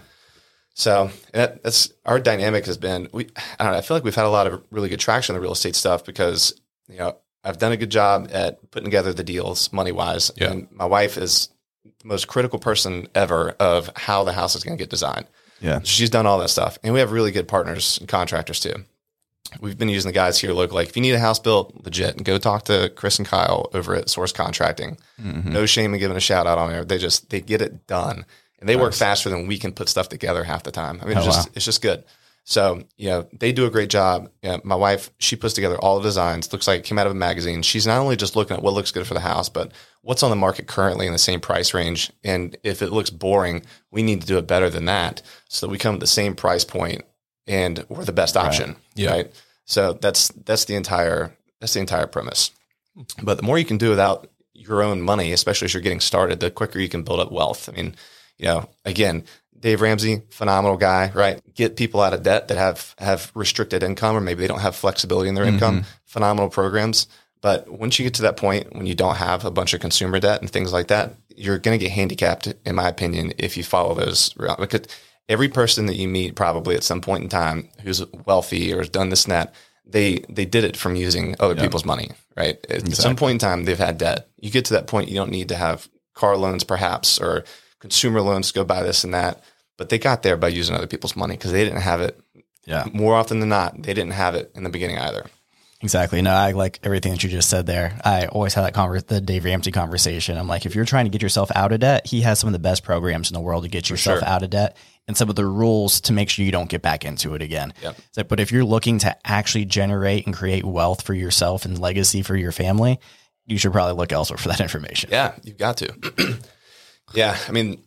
So that, that's our dynamic has been, we, I don't know, I feel like we've had a lot of really good traction in the real estate stuff because, you know, I've done a good job at putting together the deals money wise. Yeah. And my wife is the most critical person ever of how the house is going to get designed. Yeah. She's done all that stuff. And we have really good partners and contractors too. We've been using the guys here locally. Like if you need a house built, legit, go talk to Chris and Kyle over at Source Contracting. Mm-hmm. No shame in giving a shout out on there. They just, they get it done. And they nice. work faster than we can put stuff together half the time. I mean, oh, it's just, wow. it's just good. So, you know, they do a great job. You know, my wife, she puts together all the designs. Looks like it came out of a magazine. She's not only just looking at what looks good for the house, but what's on the market currently in the same price range. And if it looks boring, we need to do it better than that so that we come at the same price point and we're the best option. Right. Yeah. Right. So that's, that's the entire, that's the entire premise. But the more you can do without your own money, especially as you're getting started, the quicker you can build up wealth. I mean, you know, again, Dave Ramsey, phenomenal guy, right? Get people out of debt that have, have restricted income, or maybe they don't have flexibility in their mm-hmm. income. Phenomenal programs. But once you get to that point when you don't have a bunch of consumer debt and things like that, you're going to get handicapped, in my opinion, if you follow those. Because every person that you meet probably at some point in time who's wealthy or has done this and that, they, they did it from using other yep. people's money, right? Exactly. At some point in time, they've had debt. You get to that point, you don't need to have car loans perhaps, or consumer loans to go buy this and that, but they got there by using other people's money because they didn't have it. Yeah. More often than not, they didn't have it in the beginning either. Exactly. No, I like everything that you just said there. I always have that conver- the Dave Ramsey conversation. I'm like, if you're trying to get yourself out of debt, he has some of the best programs in the world to get yourself sure. out of debt and some of the rules to make sure you don't get back into it again. Yep. Like, but if you're looking to actually generate and create wealth for yourself and legacy for your family, you should probably look elsewhere for that information. Yeah, you've got to. Yeah. I mean,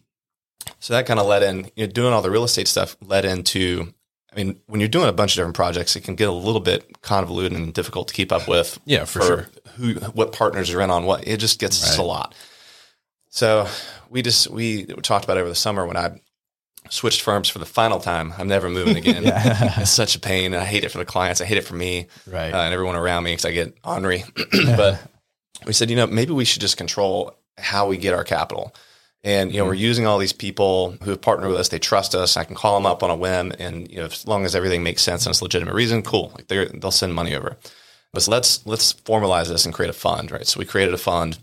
so that kind of led in, you know, doing all the real estate stuff led into, I mean, when you're doing a bunch of different projects, it can get a little bit convoluted and difficult to keep up with. Yeah, for, for sure. Who, what partners are in on what. It just gets right. a lot. So we just, we talked about it over the summer when I switched firms for the final time. I'm never moving again. It's such a pain. And I hate it for the clients. I hate it for me right. uh, and everyone around me because I get ornery. But we said, you know, maybe we should just control how we get our capital. And, you know, mm-hmm. we're using all these people who have partnered with us. They trust us. I can call them up on a whim. And, you know, as long as everything makes sense and it's a legitimate reason, cool. Like they're, they'll send money over. But so let's, let's formalize this and create a fund, right? So we created a fund.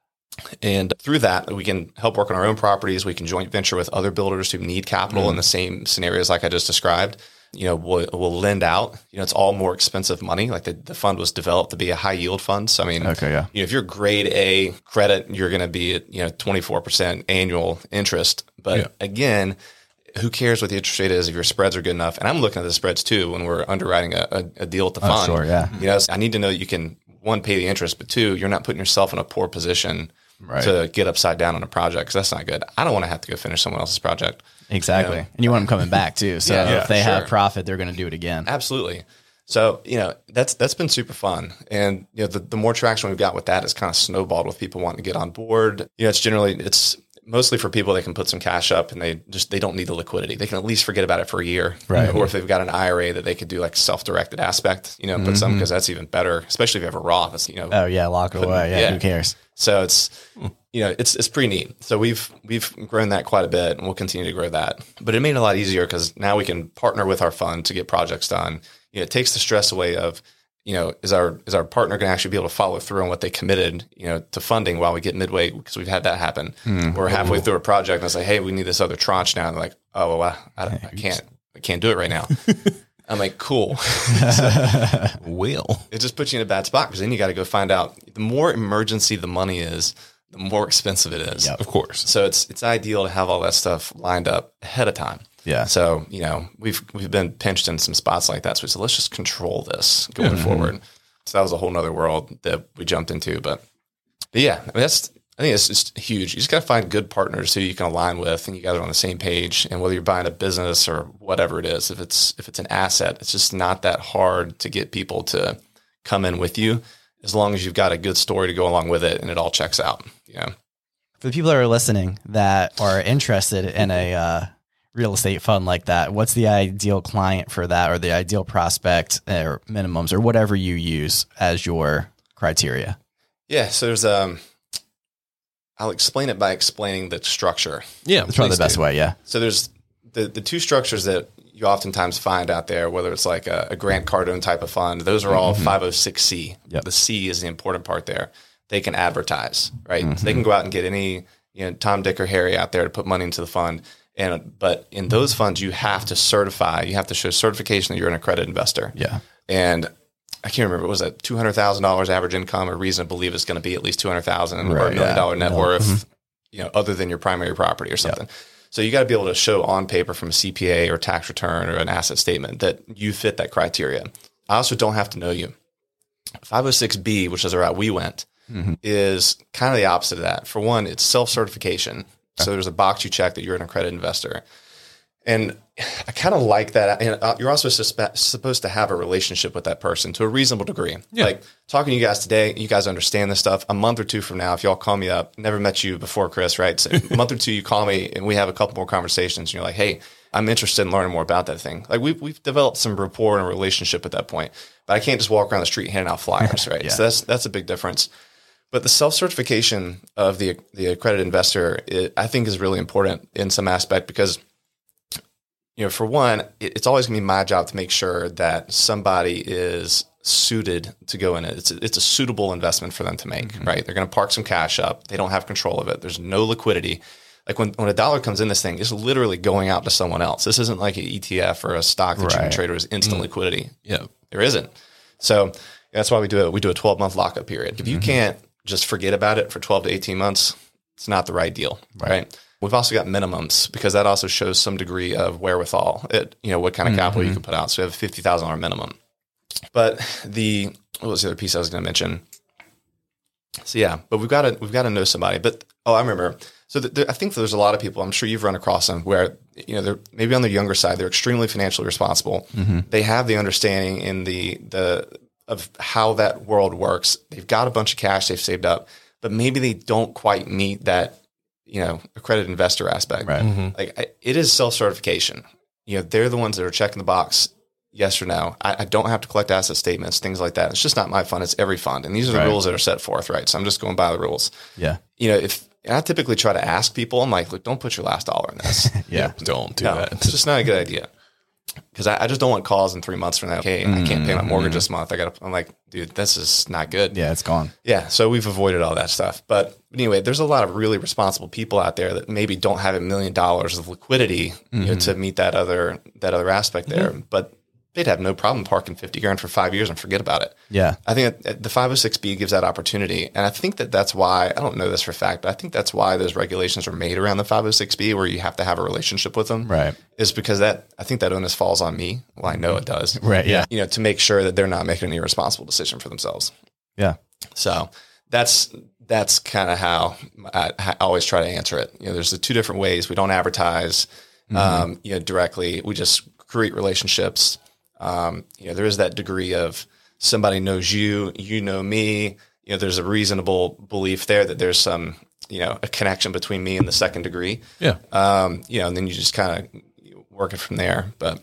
And through that, we can help work on our own properties. We can joint venture with other builders who need capital mm-hmm. in the same scenarios like I just described. You know, we'll, we'll lend out. You know, it's all more expensive money. Like the, the fund was developed to be a high yield fund. So, I mean, okay, yeah. you know, if you're grade A credit, you're going to be at, you know, twenty-four percent annual interest. But yeah. again, who cares what the interest rate is if your spreads are good enough? And I'm looking at the spreads too when we're underwriting a, a, a deal at the oh, fund. Sure, yeah. You know, so I need to know you can, one, pay the interest, but two, you're not putting yourself in a poor position right. to get upside down on a project because that's not good. I don't want to have to go finish someone else's project. Exactly. You know? And you want them coming back too. So yeah, if they sure. have profit, they're going to do it again. Absolutely. So, you know, that's, that's been super fun. And, you know, the, the more traction we've got with that is kind of snowballed with people wanting to get on board. You know, it's generally, it's mostly for people that can put some cash up and they just, they don't need the liquidity. They can at least forget about it for a year. Right. Or if they've got an I R A that they could do like self-directed aspect, you know, put mm-hmm. some, because that's even better, especially if you have a Roth. It's, you know, oh yeah. Lock it away. Yeah, yeah. Who cares? So it's, you know, it's, it's pretty neat. So we've, we've grown that quite a bit and we'll continue to grow that, but it made it a lot easier because now we can partner with our fund to get projects done. You know, it takes the stress away of, you know, is our, is our partner going to actually be able to follow through on what they committed, you know, to funding while we get midway, because we've had that happen. Mm. We're halfway through a project and I say, hey, we need this other tranche now. And they're like, oh, well, I, I, I can't, I can't do it right now. I'm like, cool. So, Will. It just puts you in a bad spot because then you got to go find out the more emergency the money is, the more expensive it is. Yep. Of course. So it's, it's ideal to have all that stuff lined up ahead of time. Yeah. So, you know, we've, we've been pinched in some spots like that. So we said, let's just control this going mm-hmm. forward. So that was a whole nother world that we jumped into, but, but yeah, I mean, that's, I think it's just huge. You just got to find good partners who you can align with and you guys are on the same page. And whether you're buying a business or whatever it is, if it's, if it's an asset, it's just not that hard to get people to, come in with you, as long as you've got a good story to go along with it and it all checks out. Yeah. For the people that are listening that are interested in a uh, real estate fund like that, what's the ideal client for that, or the ideal prospect or minimums or whatever you use as your criteria? Yeah. So there's, um, I'll explain it by explaining the structure. Yeah. That's probably the best do. way. Yeah. So there's the, the two structures that you oftentimes find out there, whether it's like a, a Grant Cardone type of fund, those are all mm-hmm. five oh six C. Yep. The C is the important part there. They can advertise, right? Mm-hmm. So they can go out and get any, you know, Tom, Dick, or Harry out there to put money into the fund. And but in those funds, you have to certify. You have to show certification that you're an accredited investor. Yeah. And I can't remember, was that two hundred thousand dollars average income, or reason to believe it's going to be at least two hundred thousand dollars, right, or a million yeah. dollar net no. worth, mm-hmm. you know, other than your primary property or something. Yep. So you got to be able to show on paper from a C P A or tax return or an asset statement that you fit that criteria. I also don't have to know you. five oh six B, which is the route we went, mm-hmm. is kind of the opposite of that. For one, it's self-certification. So there's a box you check that you're an accredited investor. And I kind of like that. And you're also suspe- supposed to have a relationship with that person to a reasonable degree. Yeah. Like talking to you guys today, you guys understand this stuff. A month or two from now, if y'all call me up, never met you before, Chris, right? So a month or two, you call me and we have a couple more conversations and you're like, hey, I'm interested in learning more about that thing. Like we've, we've developed some rapport and a relationship at that point, but I can't just walk around the street handing out flyers, right? yeah. So that's, that's a big difference. But the self-certification of the, the accredited investor, it, I think is really important in some aspect because, you know, for one, it's always going to be my job to make sure that somebody is suited to go in it. It's a, it's a suitable investment for them to make, mm-hmm. right? They're going to park some cash up. They don't have control of it. There's no liquidity. Like when, when a dollar comes in this thing, it's literally going out to someone else. This isn't like an E T F or a stock that right. you can trade with instant mm-hmm. liquidity. Yeah, there isn't. So that's why we do it. We do a twelve month lockup period. If you mm-hmm. can't just forget about it for twelve to eighteen months, it's not the right deal, right? right? We've also got minimums because that also shows some degree of wherewithal. It, you know, what kind of capital mm-hmm. you can put out. So we have a fifty thousand dollars minimum. But the, what was the other piece I was going to mention? So yeah, but we've got to, we've got to know somebody. But, oh, I remember. So the, the, I think there's a lot of people, I'm sure you've run across them where, you know, they're maybe on the younger side, they're extremely financially responsible. Mm-hmm. They have the understanding in the, the, of how that world works. They've got a bunch of cash they've saved up, but maybe they don't quite meet that, you know, accredited investor aspect. Right. Mm-hmm. Like I, it is self-certification. You know, they're the ones that are checking the box. Yes or no. I, I don't have to collect asset statements, things like that. It's just not my fund. It's every fund. And these are the right. rules that are set forth, right? So I'm just going by the rules. Yeah. You know, if and I typically try to ask people, I'm like, look, don't put your last dollar in this. yeah. Don't do no, that. It's just not a good idea. Because I, I just don't want calls in three months from now. Okay, mm-hmm. I can't pay my mortgage this month. I got. I'm like, dude, this is not good. Yeah, it's gone. Yeah, so we've avoided all that stuff. But anyway, there's a lot of really responsible people out there that maybe don't have a million dollars of liquidity mm-hmm. you know, to meet that other that other aspect there. Mm-hmm. But they'd have no problem parking fifty grand for five years and forget about it. Yeah, I think that the five oh six B gives that opportunity, and I think that that's why I don't know this for a fact, but I think that's why those regulations are made around the five oh six B, where you have to have a relationship with them. Right. Is because that I think that onus falls on me. Well, I know it does. Right. Yeah. You know, to make sure that they're not making an irresponsible decision for themselves. Yeah. So that's that's kind of how I, I always try to answer it. You know, there's the two different ways. We don't advertise, mm-hmm. um, you know, directly. We just create relationships. Um, you know, there is that degree of somebody knows you, you know me. You know, there's a reasonable belief there that there's some, you know, a connection between me and the second degree. Yeah. Um, you know, and then you just kind of work it from there. But,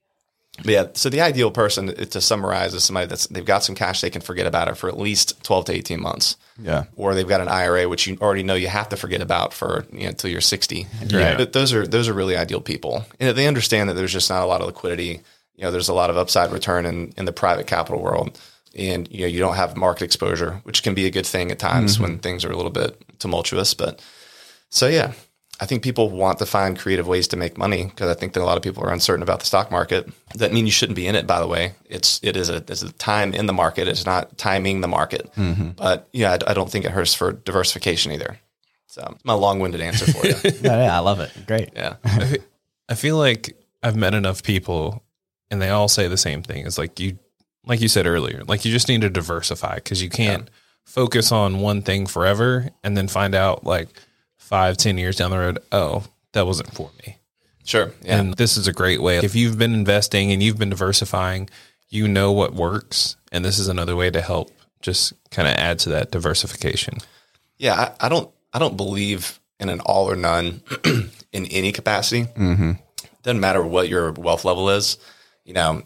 but yeah, so the ideal person, to summarize, is somebody that's they've got some cash they can forget about it for at least twelve to eighteen months. Yeah. Or they've got an I R A which you already know you have to forget about for, you know, until you're sixty. Right. But those are those are really ideal people. And they understand that there's just not a lot of liquidity. You know, there's a lot of upside return in, in the private capital world. And, you know, you don't have market exposure, which can be a good thing at times mm-hmm. when things are a little bit tumultuous. But so, yeah, I think people want to find creative ways to make money because I think that a lot of people are uncertain about the stock market. That means you shouldn't be in it, by the way. It's, it is a, it's a time in the market. It's not timing the market. Mm-hmm. But, yeah, I, I don't think it hurts for diversification either. So my long-winded answer for you. yeah, yeah, I love it. Great. Yeah. I, I feel like I've met enough people and they all say the same thing. It's like you, like you said earlier, like you just need to diversify because you can't yeah. focus on one thing forever and then find out like five, ten years down the road, oh, that wasn't for me. Sure. Yeah. And this is a great way. If you've been investing and you've been diversifying, you know what works, and this is another way to help just kind of add to that diversification. Yeah, I, I don't I don't believe in an all or none in any capacity. Mm-hmm. Doesn't matter what your wealth level is. You know,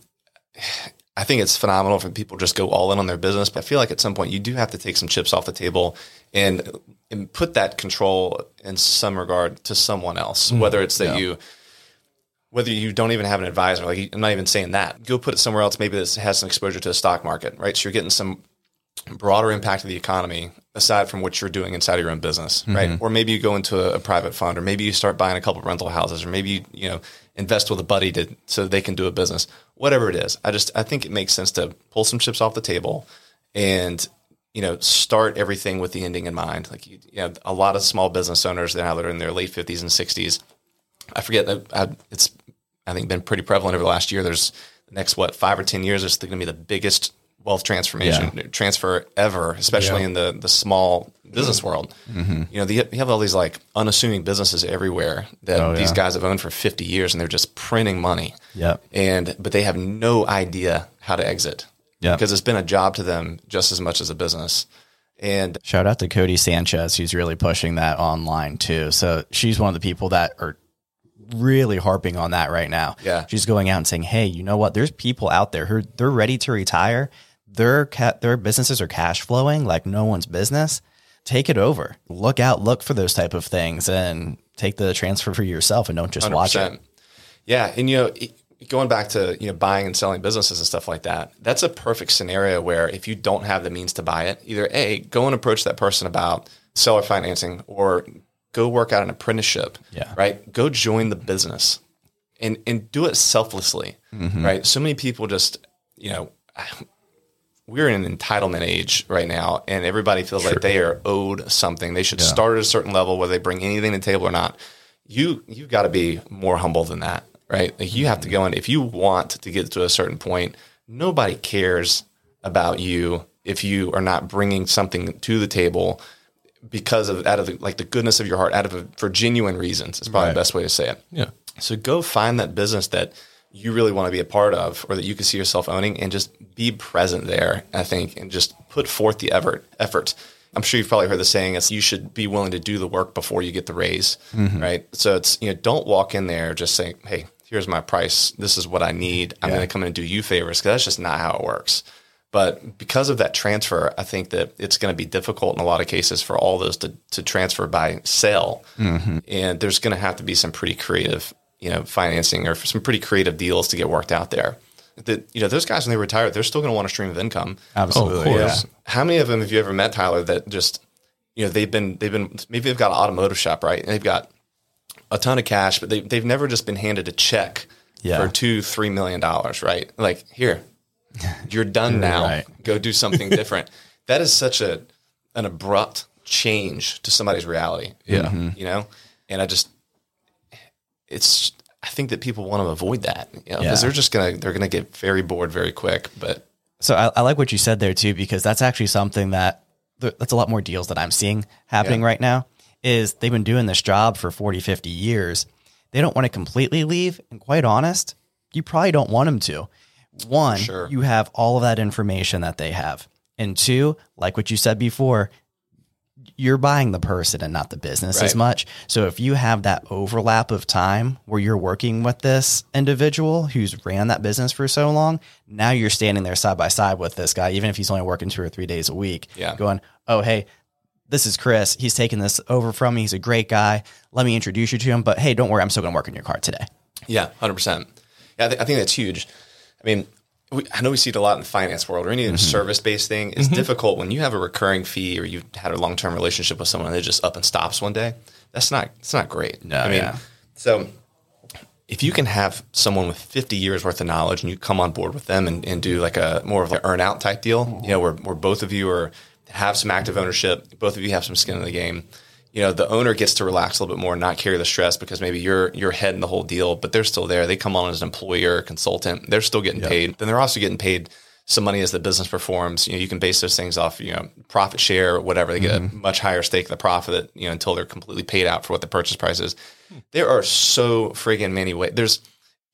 I think it's phenomenal for people to just go all in on their business, but I feel like at some point you do have to take some chips off the table and and put that control in some regard to someone else, mm-hmm. whether it's that yeah. you whether you don't even have an advisor. Like, I'm not even saying that. Go put it somewhere else, maybe that has some exposure to the stock market, right? So you're getting some broader impact of the economy aside from what you're doing inside of your own business, mm-hmm. right? Or maybe you go into a, a private fund, or maybe you start buying a couple of rental houses, or maybe you, you know, invest with a buddy to so they can do a business. Whatever it is, I just I think it makes sense to pull some chips off the table and, you know, start everything with the ending in mind. Like, you, you know, a lot of small business owners now that are in their late fifties and sixties, I forget that I, it's I think been pretty prevalent over the last year. There's the next what five or ten years, there's going to be the biggest wealth transformation yeah. transfer ever, especially yeah. in the the small business world. Mm-hmm. You know, the, you have all these like unassuming businesses everywhere that oh, these yeah. guys have owned for fifty years, and they're just printing money. Yeah, and but they have no idea how to exit. Yeah, because it's been a job to them just as much as a business. And shout out to Cody Sanchez, who's really pushing that online too. So she's one of the people that are really harping on that right now. Yeah, she's going out and saying, "Hey, you know what? There's people out there who they're ready to retire. Their ca- their businesses are cash flowing like no one's business. Take it over. Look out. Look for those type of things, and take the transfer for yourself, and don't just one hundred percent watch it." Yeah, and you know, going back to you know buying and selling businesses and stuff like that, that's a perfect scenario where if you don't have the means to buy it, either A, go and approach that person about seller financing, or go work out an apprenticeship. Yeah, right. Go join the business, and and do it selflessly. Mm-hmm. Right. So many people just you know. We're in an entitlement age right now, and everybody feels sure. like they are owed something. They should yeah. start at a certain level, whether they bring anything to the table or not. You, you've got to be more humble than that, right? Like you have to go in. If you want to get to a certain point, nobody cares about you if you are not bringing something to the table because of out of the, like the goodness of your heart, out of a, for genuine reasons. Is probably right. the best way to say it. Yeah. So go find that business that you really want to be a part of, or that you can see yourself owning, and just be present there, I think, and just put forth the effort. effort. I'm sure you've probably heard the saying, it's you should be willing to do the work before you get the raise, mm-hmm. right? So it's, you know, don't walk in there just saying, hey, here's my price. This is what I need. I'm yeah. going to come in and do you favors, because that's just not how it works. But because of that transfer, I think that it's going to be difficult in a lot of cases for all those to, to transfer by sale. Mm-hmm. And there's going to have to be some pretty creative you know, financing or some pretty creative deals to get worked out there. That, you know, those guys, when they retire, they're still going to want a stream of income. Absolutely. Oh, of course. Yeah. How many of them have you ever met, Tyler, that just, you know, they've been, they've been, maybe they've got an automotive shop, right? And they've got a ton of cash, but they, they've never just been handed a check yeah. for two, three million dollars, right? Like, here, you're done now. Right. Go do something different. That is such a, an abrupt change to somebody's reality. Yeah. Mm-hmm. You know? And I just, it's, I think that people want to avoid that, you know, because yeah. they're just going to, they're going to get very bored very quick. But so I, I like what you said there too, because that's actually something that that's a lot more deals that I'm seeing happening yeah. right now is they've been doing this job for forty, fifty years. They don't want to completely leave. And quite honest, you probably don't want them to. One, sure. you have all of that information that they have. And two, like what you said before, you're buying the person and not the business right. as much. So if you have that overlap of time where you're working with this individual who's ran that business for so long, now you're standing there side by side with this guy, even if he's only working two or three days a week, yeah. going, oh, hey, this is Chris. He's taking this over from me. He's a great guy. Let me introduce you to him. But hey, don't worry. I'm still going to work in your car today. Yeah, one hundred percent. Yeah, I, th- I think that's huge. I mean, We, I know we see it a lot in the finance world, or any mm-hmm. service-based thing. It's mm-hmm. difficult when you have a recurring fee, or you've had a long-term relationship with someone and it just up and stops one day. That's not, it's not great. No, I mean, yeah. so if you can have someone with fifty years worth of knowledge and you come on board with them and, and do like a more of an earn out type deal, mm-hmm. you know, where, where both of you are have some active ownership, both of you have some skin in the game. You know, the owner gets to relax a little bit more and not carry the stress because maybe you're you're head in the whole deal, but they're still there. They come on as an employee or a consultant. They're still getting yep. paid. Then they're also getting paid some money as the business performs. You know, you can base those things off, you know, profit share or whatever. They get mm-hmm. a much higher stake of the profit, you know, until they're completely paid out for what the purchase price is. There are so friggin' many ways. There's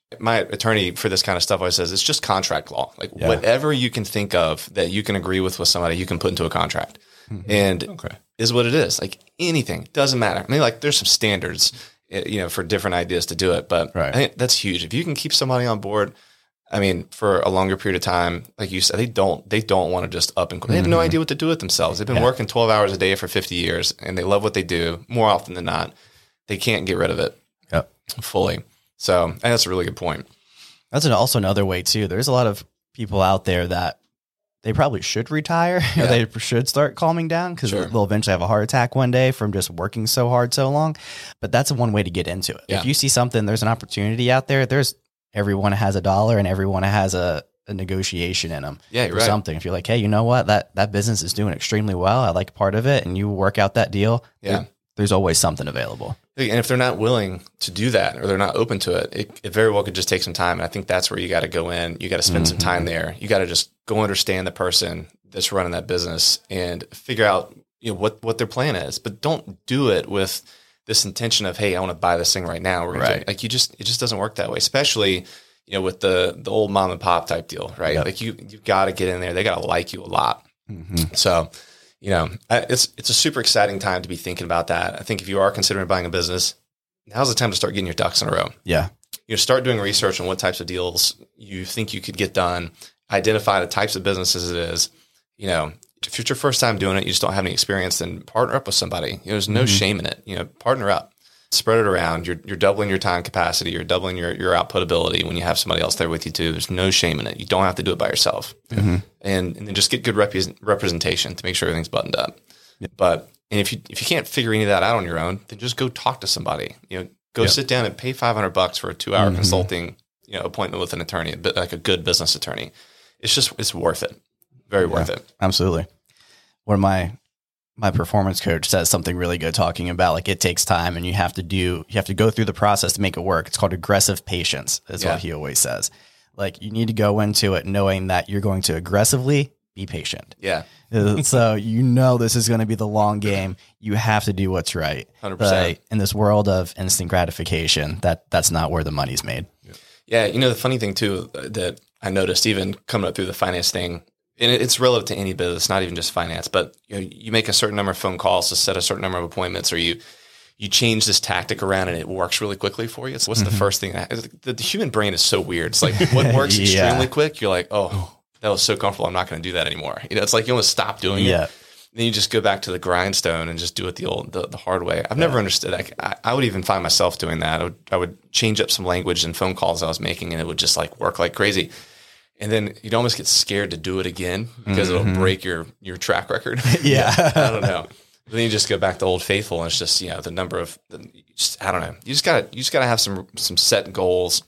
My attorney for this kind of stuff always says it's just contract law. Like Yeah. whatever you can think of that you can agree with with somebody, you can put into a contract. Mm-hmm. And Okay. is what it is. Like anything, doesn't matter. I mean, like there's some standards, you know, for different ideas to do it, but Right. I think that's huge. If you can keep somebody on board, I mean, for a longer period of time, like you said, they don't, they don't want to just up and, they have no idea what to do with themselves. They've been Yeah. working twelve hours a day for fifty years and they love what they do more often than not. They can't get rid of it Yep. fully. So I think that's a really good point. That's an, also another way too. There's a lot of people out there that they probably should retire Yeah. or they should start calming down because Sure. they'll eventually have a heart attack one day from just working so hard so long. But that's one way to get into it. Yeah. If you see something, there's an opportunity out there. There's everyone has a dollar and everyone has a, a negotiation in them Yeah, for you're right. something. If you're like, hey, you know what, that that business is doing extremely well. I like part of it, and you work out that deal. Yeah. there- there's always something available. And if they're not willing to do that or they're not open to it, it, it very well could just take some time. And I think that's where you got to go in. You got to spend some time there. You got to just go understand the person that's running that business and figure out, you know, what, what their plan is. But don't do it with this intention of, hey, I want to buy this thing right now. We're gonna Right. do it. Like you just, it just doesn't work that way, especially, you know, with the, the old mom and pop type deal, right? Yep. Like you, you've got to get in there. They got to like you a lot. Mm-hmm. So, you know, I- it's it's a super exciting time to be thinking about that. I think if you are considering buying a business, now's the time to start getting your ducks in a row. Yeah. You know, start doing research on what types of deals you think you could get done. Identify the types of businesses it is. You know, if it's your first time doing it, you just don't have any experience, then partner up with somebody. You know, there's no shame in it. You know, partner up. Spread it around. You're you're doubling your time capacity. You're doubling your, your output ability when you have somebody else there with you too. There's no shame in it. You don't have to do it by yourself. Mm-hmm. And and then just get good repre- representation to make sure everything's buttoned up. But and if you if you can't figure any of that out on your own, then just go talk to somebody. You know, go Yep. sit down and pay five hundred bucks for a two hour consulting you know appointment with an attorney, a bit like a good business attorney. It's just it's worth it. Very worth it. Absolutely. One of my my performance coach says something really good, talking about like it takes time and you have to do you have to go through the process to make it work. It's called aggressive patience, is Yeah. what he always says. Like you need to go into it knowing that you're going to aggressively be patient. Yeah, Uh, so you know this is going to be the long game. You have to do what's right. one hundred percent. But in this world of instant gratification, that that's not where the money's made. Yeah, you know, the funny thing too that I noticed even coming up through the finance thing, and it- it's relative to any business, not even just finance, but you know, you make a certain number of phone calls to set a certain number of appointments, or you you change this tactic around and it works really quickly for you. So what's the first thing that the, the human brain is so weird. It's like what works Yeah. extremely quick, you're like, oh, that was so comfortable, I'm not going to do that anymore. You know, it's like you almost stop doing Yeah. it. Then you just go back to the grindstone and just do it the old, the, the hard way. I've never understood. Like, I, I would even find myself doing that. I would, I would change up some language and phone calls I was making, and it would just like work like crazy. And then you'd almost get scared to do it again because it'll break your your track record. Yeah. I don't know. But then you just go back to Old Faithful, and it's just you know the number of just, I don't know. You just got to you just got to have some some set goals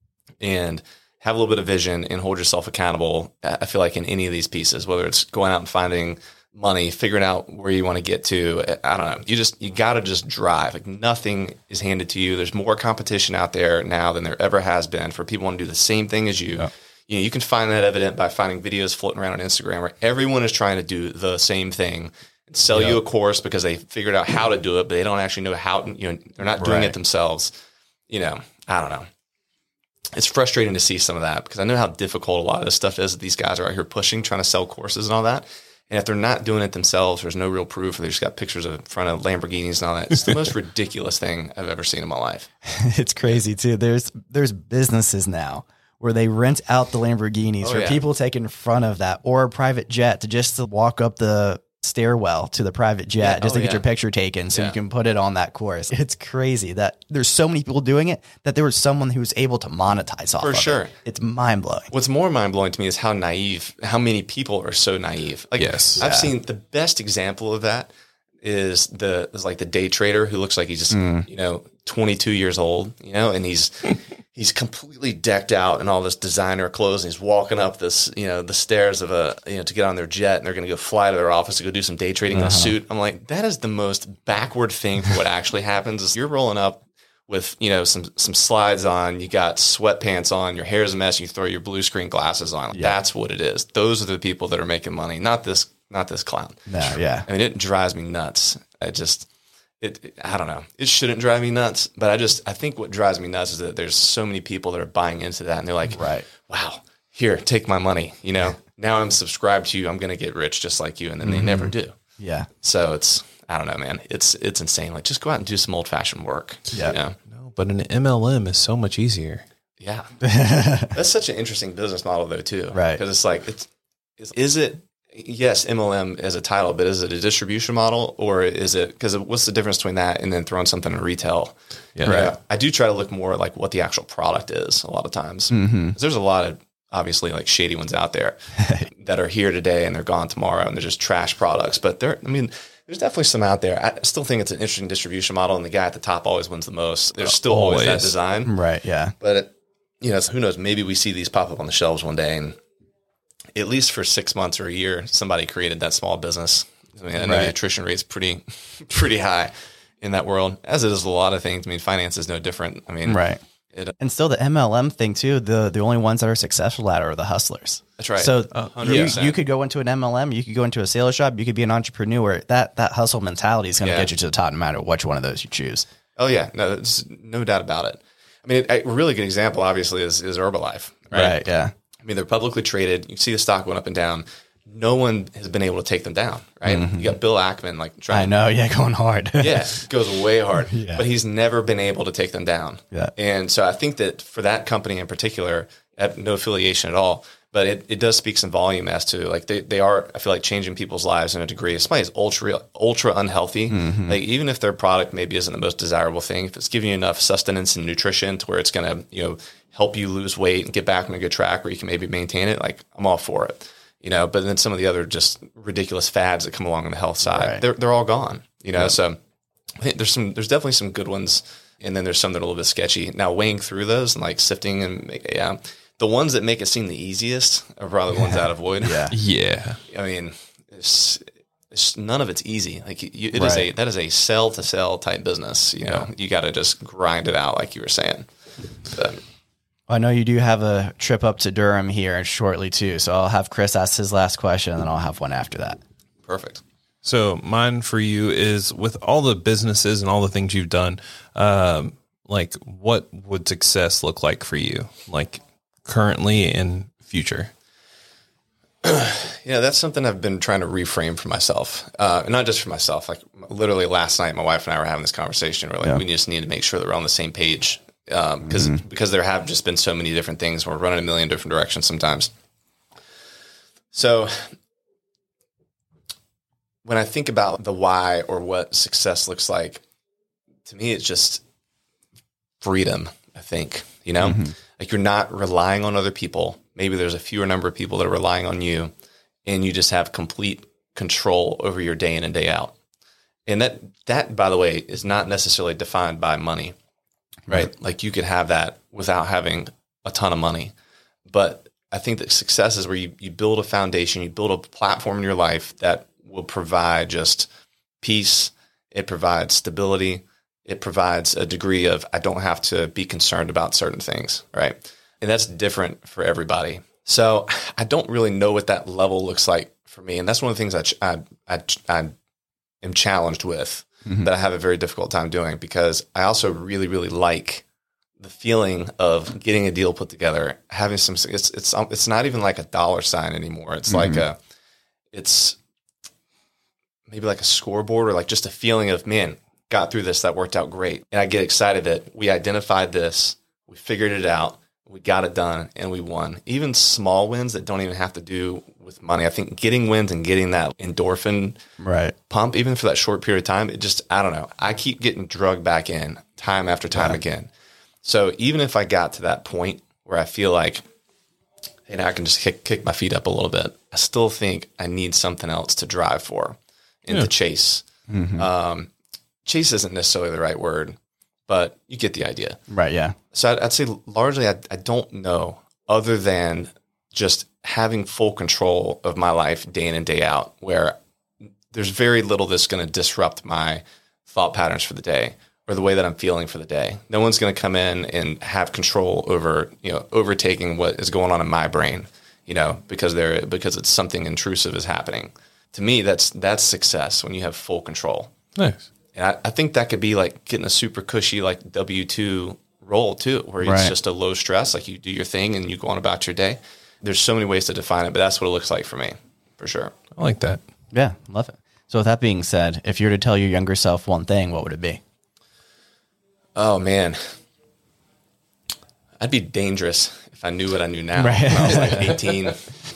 and have a little bit of vision and hold yourself accountable. I feel like in any of these pieces, whether it's going out and finding money, figuring out where you want to get to, I don't know. You just, you got to just drive. Like nothing is handed to you. There's more competition out there now than there ever has been for people who want to do the same thing as you. Yeah. You know, you can find that evident by finding videos floating around on Instagram where everyone is trying to do the same thing and sell you a course because they figured out how to do it, but they don't actually know how, you know, they're not doing Right. it themselves. You know, I don't know. It's frustrating to see some of that because I know how difficult a lot of this stuff is that these guys are out here pushing, trying to sell courses and all that. And if they're not doing it themselves, there's no real proof, or they just got pictures of in front of Lamborghinis and all that. It's the most ridiculous thing I've ever seen in my life. It's crazy too. There's there's businesses now where they rent out the Lamborghinis Oh, for yeah. people to take in front of that, or a private jet to just to walk up the stairwell to the private jet Yeah. just Oh, to get yeah. your picture taken so Yeah. you can put it on that course. It's crazy that there's so many people doing it that there was someone who was able to monetize off For of sure. it. It's mind blowing. What's more mind blowing to me is how naive, how many people are so naive. Like, Yes. I've Yeah. seen the best example of that is the is like the day trader who looks like he's just you know twenty-two years old, you know, and he's he's completely decked out in all this designer clothes, and he's walking up this you know the stairs of a you know to get on their jet, and they're going to go fly to their office to go do some day trading in a suit. I'm like, that is the most backward thing for what actually happens. Is you're rolling up with you know some some slides on, you got sweatpants on, your hair's a mess, you throw your blue screen glasses on. Like, That's what it is. Those are the people that are making money, not this not this clown. No, yeah. I mean, it drives me nuts. I just, it, I don't know. It shouldn't drive me nuts, but I just, I think what drives me nuts is that there's so many people that are buying into that and they're like, Right. wow, here, take my money. You know, now I'm subscribed to you. I'm going to get rich just like you. And then they never do. Yeah. So it's, I don't know, man. It's, it's insane. Like just go out and do some old fashioned work. Yeah. You know? No, but an M L M is so much easier. Yeah. That's such an interesting business model though, too. Right. Because it's like, it's, is, is it, yes, M L M as a title, but is it a distribution model or is it, because what's the difference between that and then throwing something in retail? Yeah. You know, Right. I do try to look more at like what the actual product is a lot of times. Mm-hmm. 'Cause there's a lot of obviously like shady ones out there that are here today and they're gone tomorrow and they're just trash products. But there, I mean, there's definitely some out there. I still think it's an interesting distribution model and the guy at the top always wins the most. There's still always, Always. that design. Right. Yeah. But, it, you know, who knows? Maybe we see these pop up on the shelves one day and at least for six months or a year, somebody created that small business. I mean, I know Right. the attrition rate's pretty, pretty high in that world, as it is a lot of things. I mean, finance is no different. I mean, Right. It, And still the M L M thing too, the the only ones that are successful at are the hustlers. That's right. So A hundred you, percent. you could go into an M L M, you could go into a sales shop, you could be an entrepreneur. That that hustle mentality is going to Yeah. get you to the top no matter which one of those you choose. oh yeah, no, there's no doubt about it. I mean, a really good example, obviously, is, is Herbalife, right? Yeah. I mean, they're publicly traded. You see the stock going up and down. No one has been able to take them down, right? You got Bill Ackman, like trying. I know. Yeah. Going hard. Yeah, goes way hard, Yeah. but he's never been able to take them down. Yeah. And so I think that for that company in particular, I have no affiliation at all, but it, it does speak some volume as to like they, they are, I feel like, changing people's lives in a degree. Somebody is ultra, ultra unhealthy. Mm-hmm. Like even if their product maybe isn't the most desirable thing, if it's giving you enough sustenance and nutrition to where it's going to, you know, help you lose weight and get back on a good track where you can maybe maintain it, like I'm all for it. You know, but then some of the other just ridiculous fads that come along on the health side, Right. they're they're all gone. You know, so I think there's some there's definitely some good ones, and then there's some that are a little bit sketchy. Now weighing through those and like sifting and make, yeah, the ones that make it seem the easiest are probably the ones I'd avoid. Yeah. Yeah. I mean, it's, it's none of it's easy. Like you, it is a Right. that is a sell to sell type business. You know, you got to just grind it out, like you were saying. But, I know you do have a trip up to Durham here shortly too. So I'll have Chris ask his last question and then I'll have one after that. perfect. So mine for you is with all the businesses and all the things you've done, um, like what would success look like for you, like currently and future? Yeah, that's something I've been trying to reframe for myself. Uh, and not just for myself. Like literally last night, my wife and I were having this conversation. We're like, Yeah. we just need to make sure that we're on the same page. Um, because, because there have just been so many different things. We're running a million different directions sometimes. So when I think about the why or what success looks like, to me, it's just freedom, I think, you know, like you're not relying on other people. Maybe there's a fewer number of people that are relying on you and you just have complete control over your day in and day out. And that, that, by the way, is not necessarily defined by money, right? Like you could have that without having a ton of money. But I think that success is where you, you build a foundation, you build a platform in your life that will provide just peace. It provides stability. It provides a degree of, I don't have to be concerned about certain things, right? And that's different for everybody. So I don't really know what that level looks like for me. And that's one of the things I, ch- I, I, I am challenged with, mm-hmm. that I have a very difficult time doing, because I also really, really like the feeling of getting a deal put together, having some, it's, it's, it's not even like a dollar sign anymore. It's mm-hmm. like a, it's maybe like a scoreboard or like just a feeling of, man, got through this, that worked out great. And I get excited that we identified this, we figured it out, we got it done, and we won. Even small wins that don't even have to do with money. I think getting wins and getting that endorphin Right. pump, even for that short period of time, it just, I don't know. I keep getting drugged back in time after time yeah. again. So even if I got to that point where I feel like, hey, now I can just kick, kick my feet up a little bit, I still think I need something else to drive for and yeah. to chase. Mm-hmm. Um, chase isn't necessarily the right word, but you get the idea. Right, yeah. So I'd, I'd say largely I, I don't know, other than just having full control of my life day in and day out, where there's very little that's going to disrupt my thought patterns for the day or the way that I'm feeling for the day. No one's going to come in and have control over, you know, overtaking what is going on in my brain, you know, because they're, because it's something intrusive is happening. To me, that's, that's success when you have full control. Nice. And I, I think that could be like getting a super cushy, like W two role too, where it's Right. just a low stress, like you do your thing and you go on about your day. There's so many ways to define it, but that's what it looks like for me, for sure. I like that. Yeah, love it. So with that being said, if you were to tell your younger self one thing, what would it be? Oh man, I'd be dangerous if I knew what I knew now. Right. When I was like eighteen.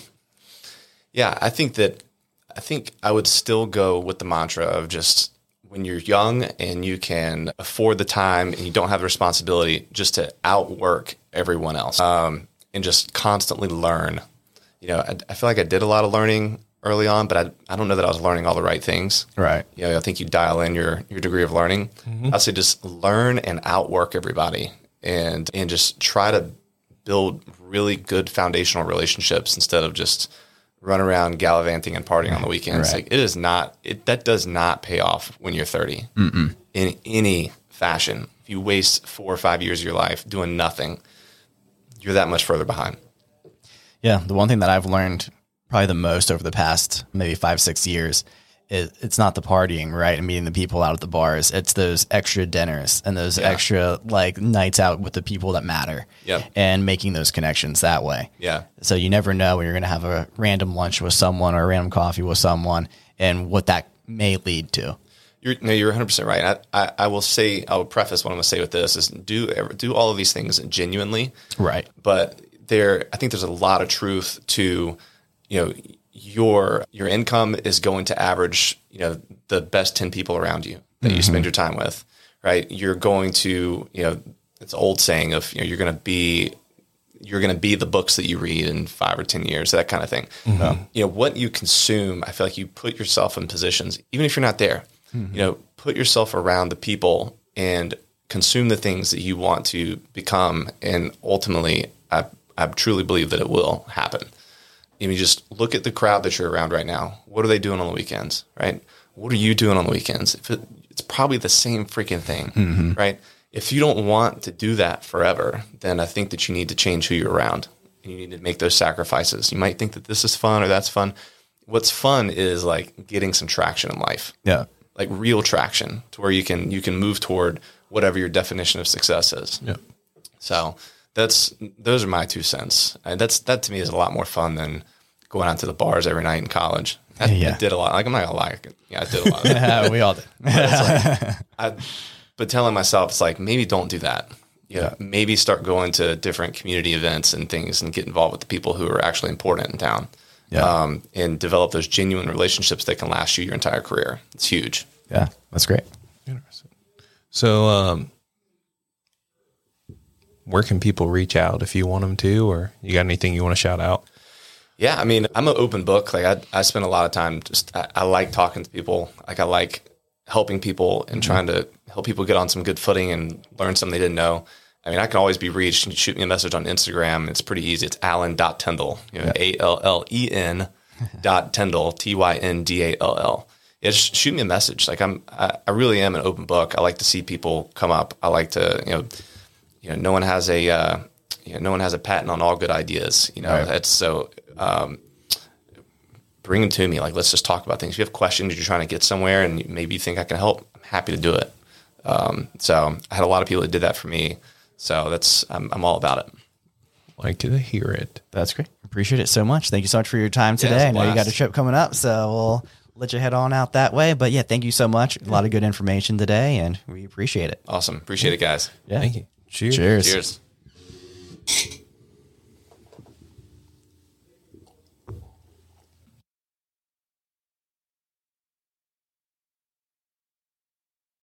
Yeah, I think that I think I would still go with the mantra of just when you're young and you can afford the time and you don't have the responsibility, just to outwork everyone else, um, and just constantly learn. You know, I, I feel like I did a lot of learning early on, but I, I don't know that I was learning all the right things. Right. You know, I think you dial in your, your degree of learning. Mm-hmm. I'd say just learn and outwork everybody and, and just try to build really good foundational relationships instead of just run around gallivanting and partying on the weekends. Right. Like it is not, it, that does not pay off when you're thirty Mm-mm. in any fashion. If you waste four or five years of your life doing nothing, you're that much further behind. Yeah, the one thing that I've learned probably the most over the past maybe five, six years is it's not the partying, right? And meeting the people out at the bars. It's those extra dinners and those Yeah. extra like nights out with the people that matter. Yep. And making those connections that way. Yeah. So you never know when you're going to have a random lunch with someone or a random coffee with someone and what that may lead to. You're, no, you're one hundred percent right. I, I, I will say, I will preface what I'm going to say with this is do do all of these things genuinely. Right. But there, I think there's a lot of truth to, you know, your your income is going to average, you know, the best ten people around you that mm-hmm. you spend your time with, right? You're going to, you know, it's an old saying of, you know, you're going to be, you're going to be the books that you read in five or ten years, that kind of thing. Mm-hmm. Um, you know, what you consume, I feel like you put yourself in positions, even if you're not there, mm-hmm. you know, put yourself around the people and consume the things that you want to become. And ultimately, I, I truly believe that it will happen. I mean, just look at the crowd that you're around right now. What are they doing on the weekends, right? What are you doing on the weekends? If it, it's probably the same freaking thing, mm-hmm. right? If you don't want to do that forever, then I think that you need to change who you're around. And you need to make those sacrifices. You might think that this is fun or that's fun. What's fun is like getting some traction in life. Yeah. Like real traction to where you can you can move toward whatever your definition of success is. Yeah. So that's those are my two cents. And that's that to me is a lot more fun than going out to the bars every night in college. I, Yeah. I did a lot. Like I'm not gonna lie. Yeah, I did a lot. Yeah, we all did. But, it's like, I, but telling myself, it's like maybe don't do that. You know, maybe start going to different community events and things and get involved with the people who are actually important in town. Yeah. Um, and develop those genuine relationships that can last you your entire career. It's huge. Yeah, that's great. Interesting. So, um, where can people reach out if you want them to, or you got anything you want to shout out? Yeah, I mean, I'm an open book. Like I, I spend a lot of time just, I, I like talking to people. Like I like helping people and mm-hmm. trying to help people get on some good footing and learn something they didn't know. I mean, I can always be reached. You can shoot me a message on Instagram. It's pretty easy. It's Allen dot Tyndall, you know, yeah. A L L E N dot Tyndall, T Y N D A L L. Yeah, just shoot me a message. Like I'm, I, I really am an open book. I like to see people come up. I like to, you know, you know, no one has a, uh, you know, no one has a patent on all good ideas. You know, right. That's so, um, bring them to me. Like, let's just talk about things. If you have questions, you're trying to get somewhere and maybe you think I can help, I'm happy to do it. Um, so I had a lot of people that did that for me. So that's, I'm, I'm all about it. Like to hear it. That's great. Appreciate it so much. Thank you so much for your time today. Yeah, I know you got a trip coming up, so we'll let you head on out that way. But yeah, thank you so much. A lot of good information today, and we appreciate it. Awesome. Appreciate it, guys. Yeah. Thank you. Cheers. Cheers. Cheers.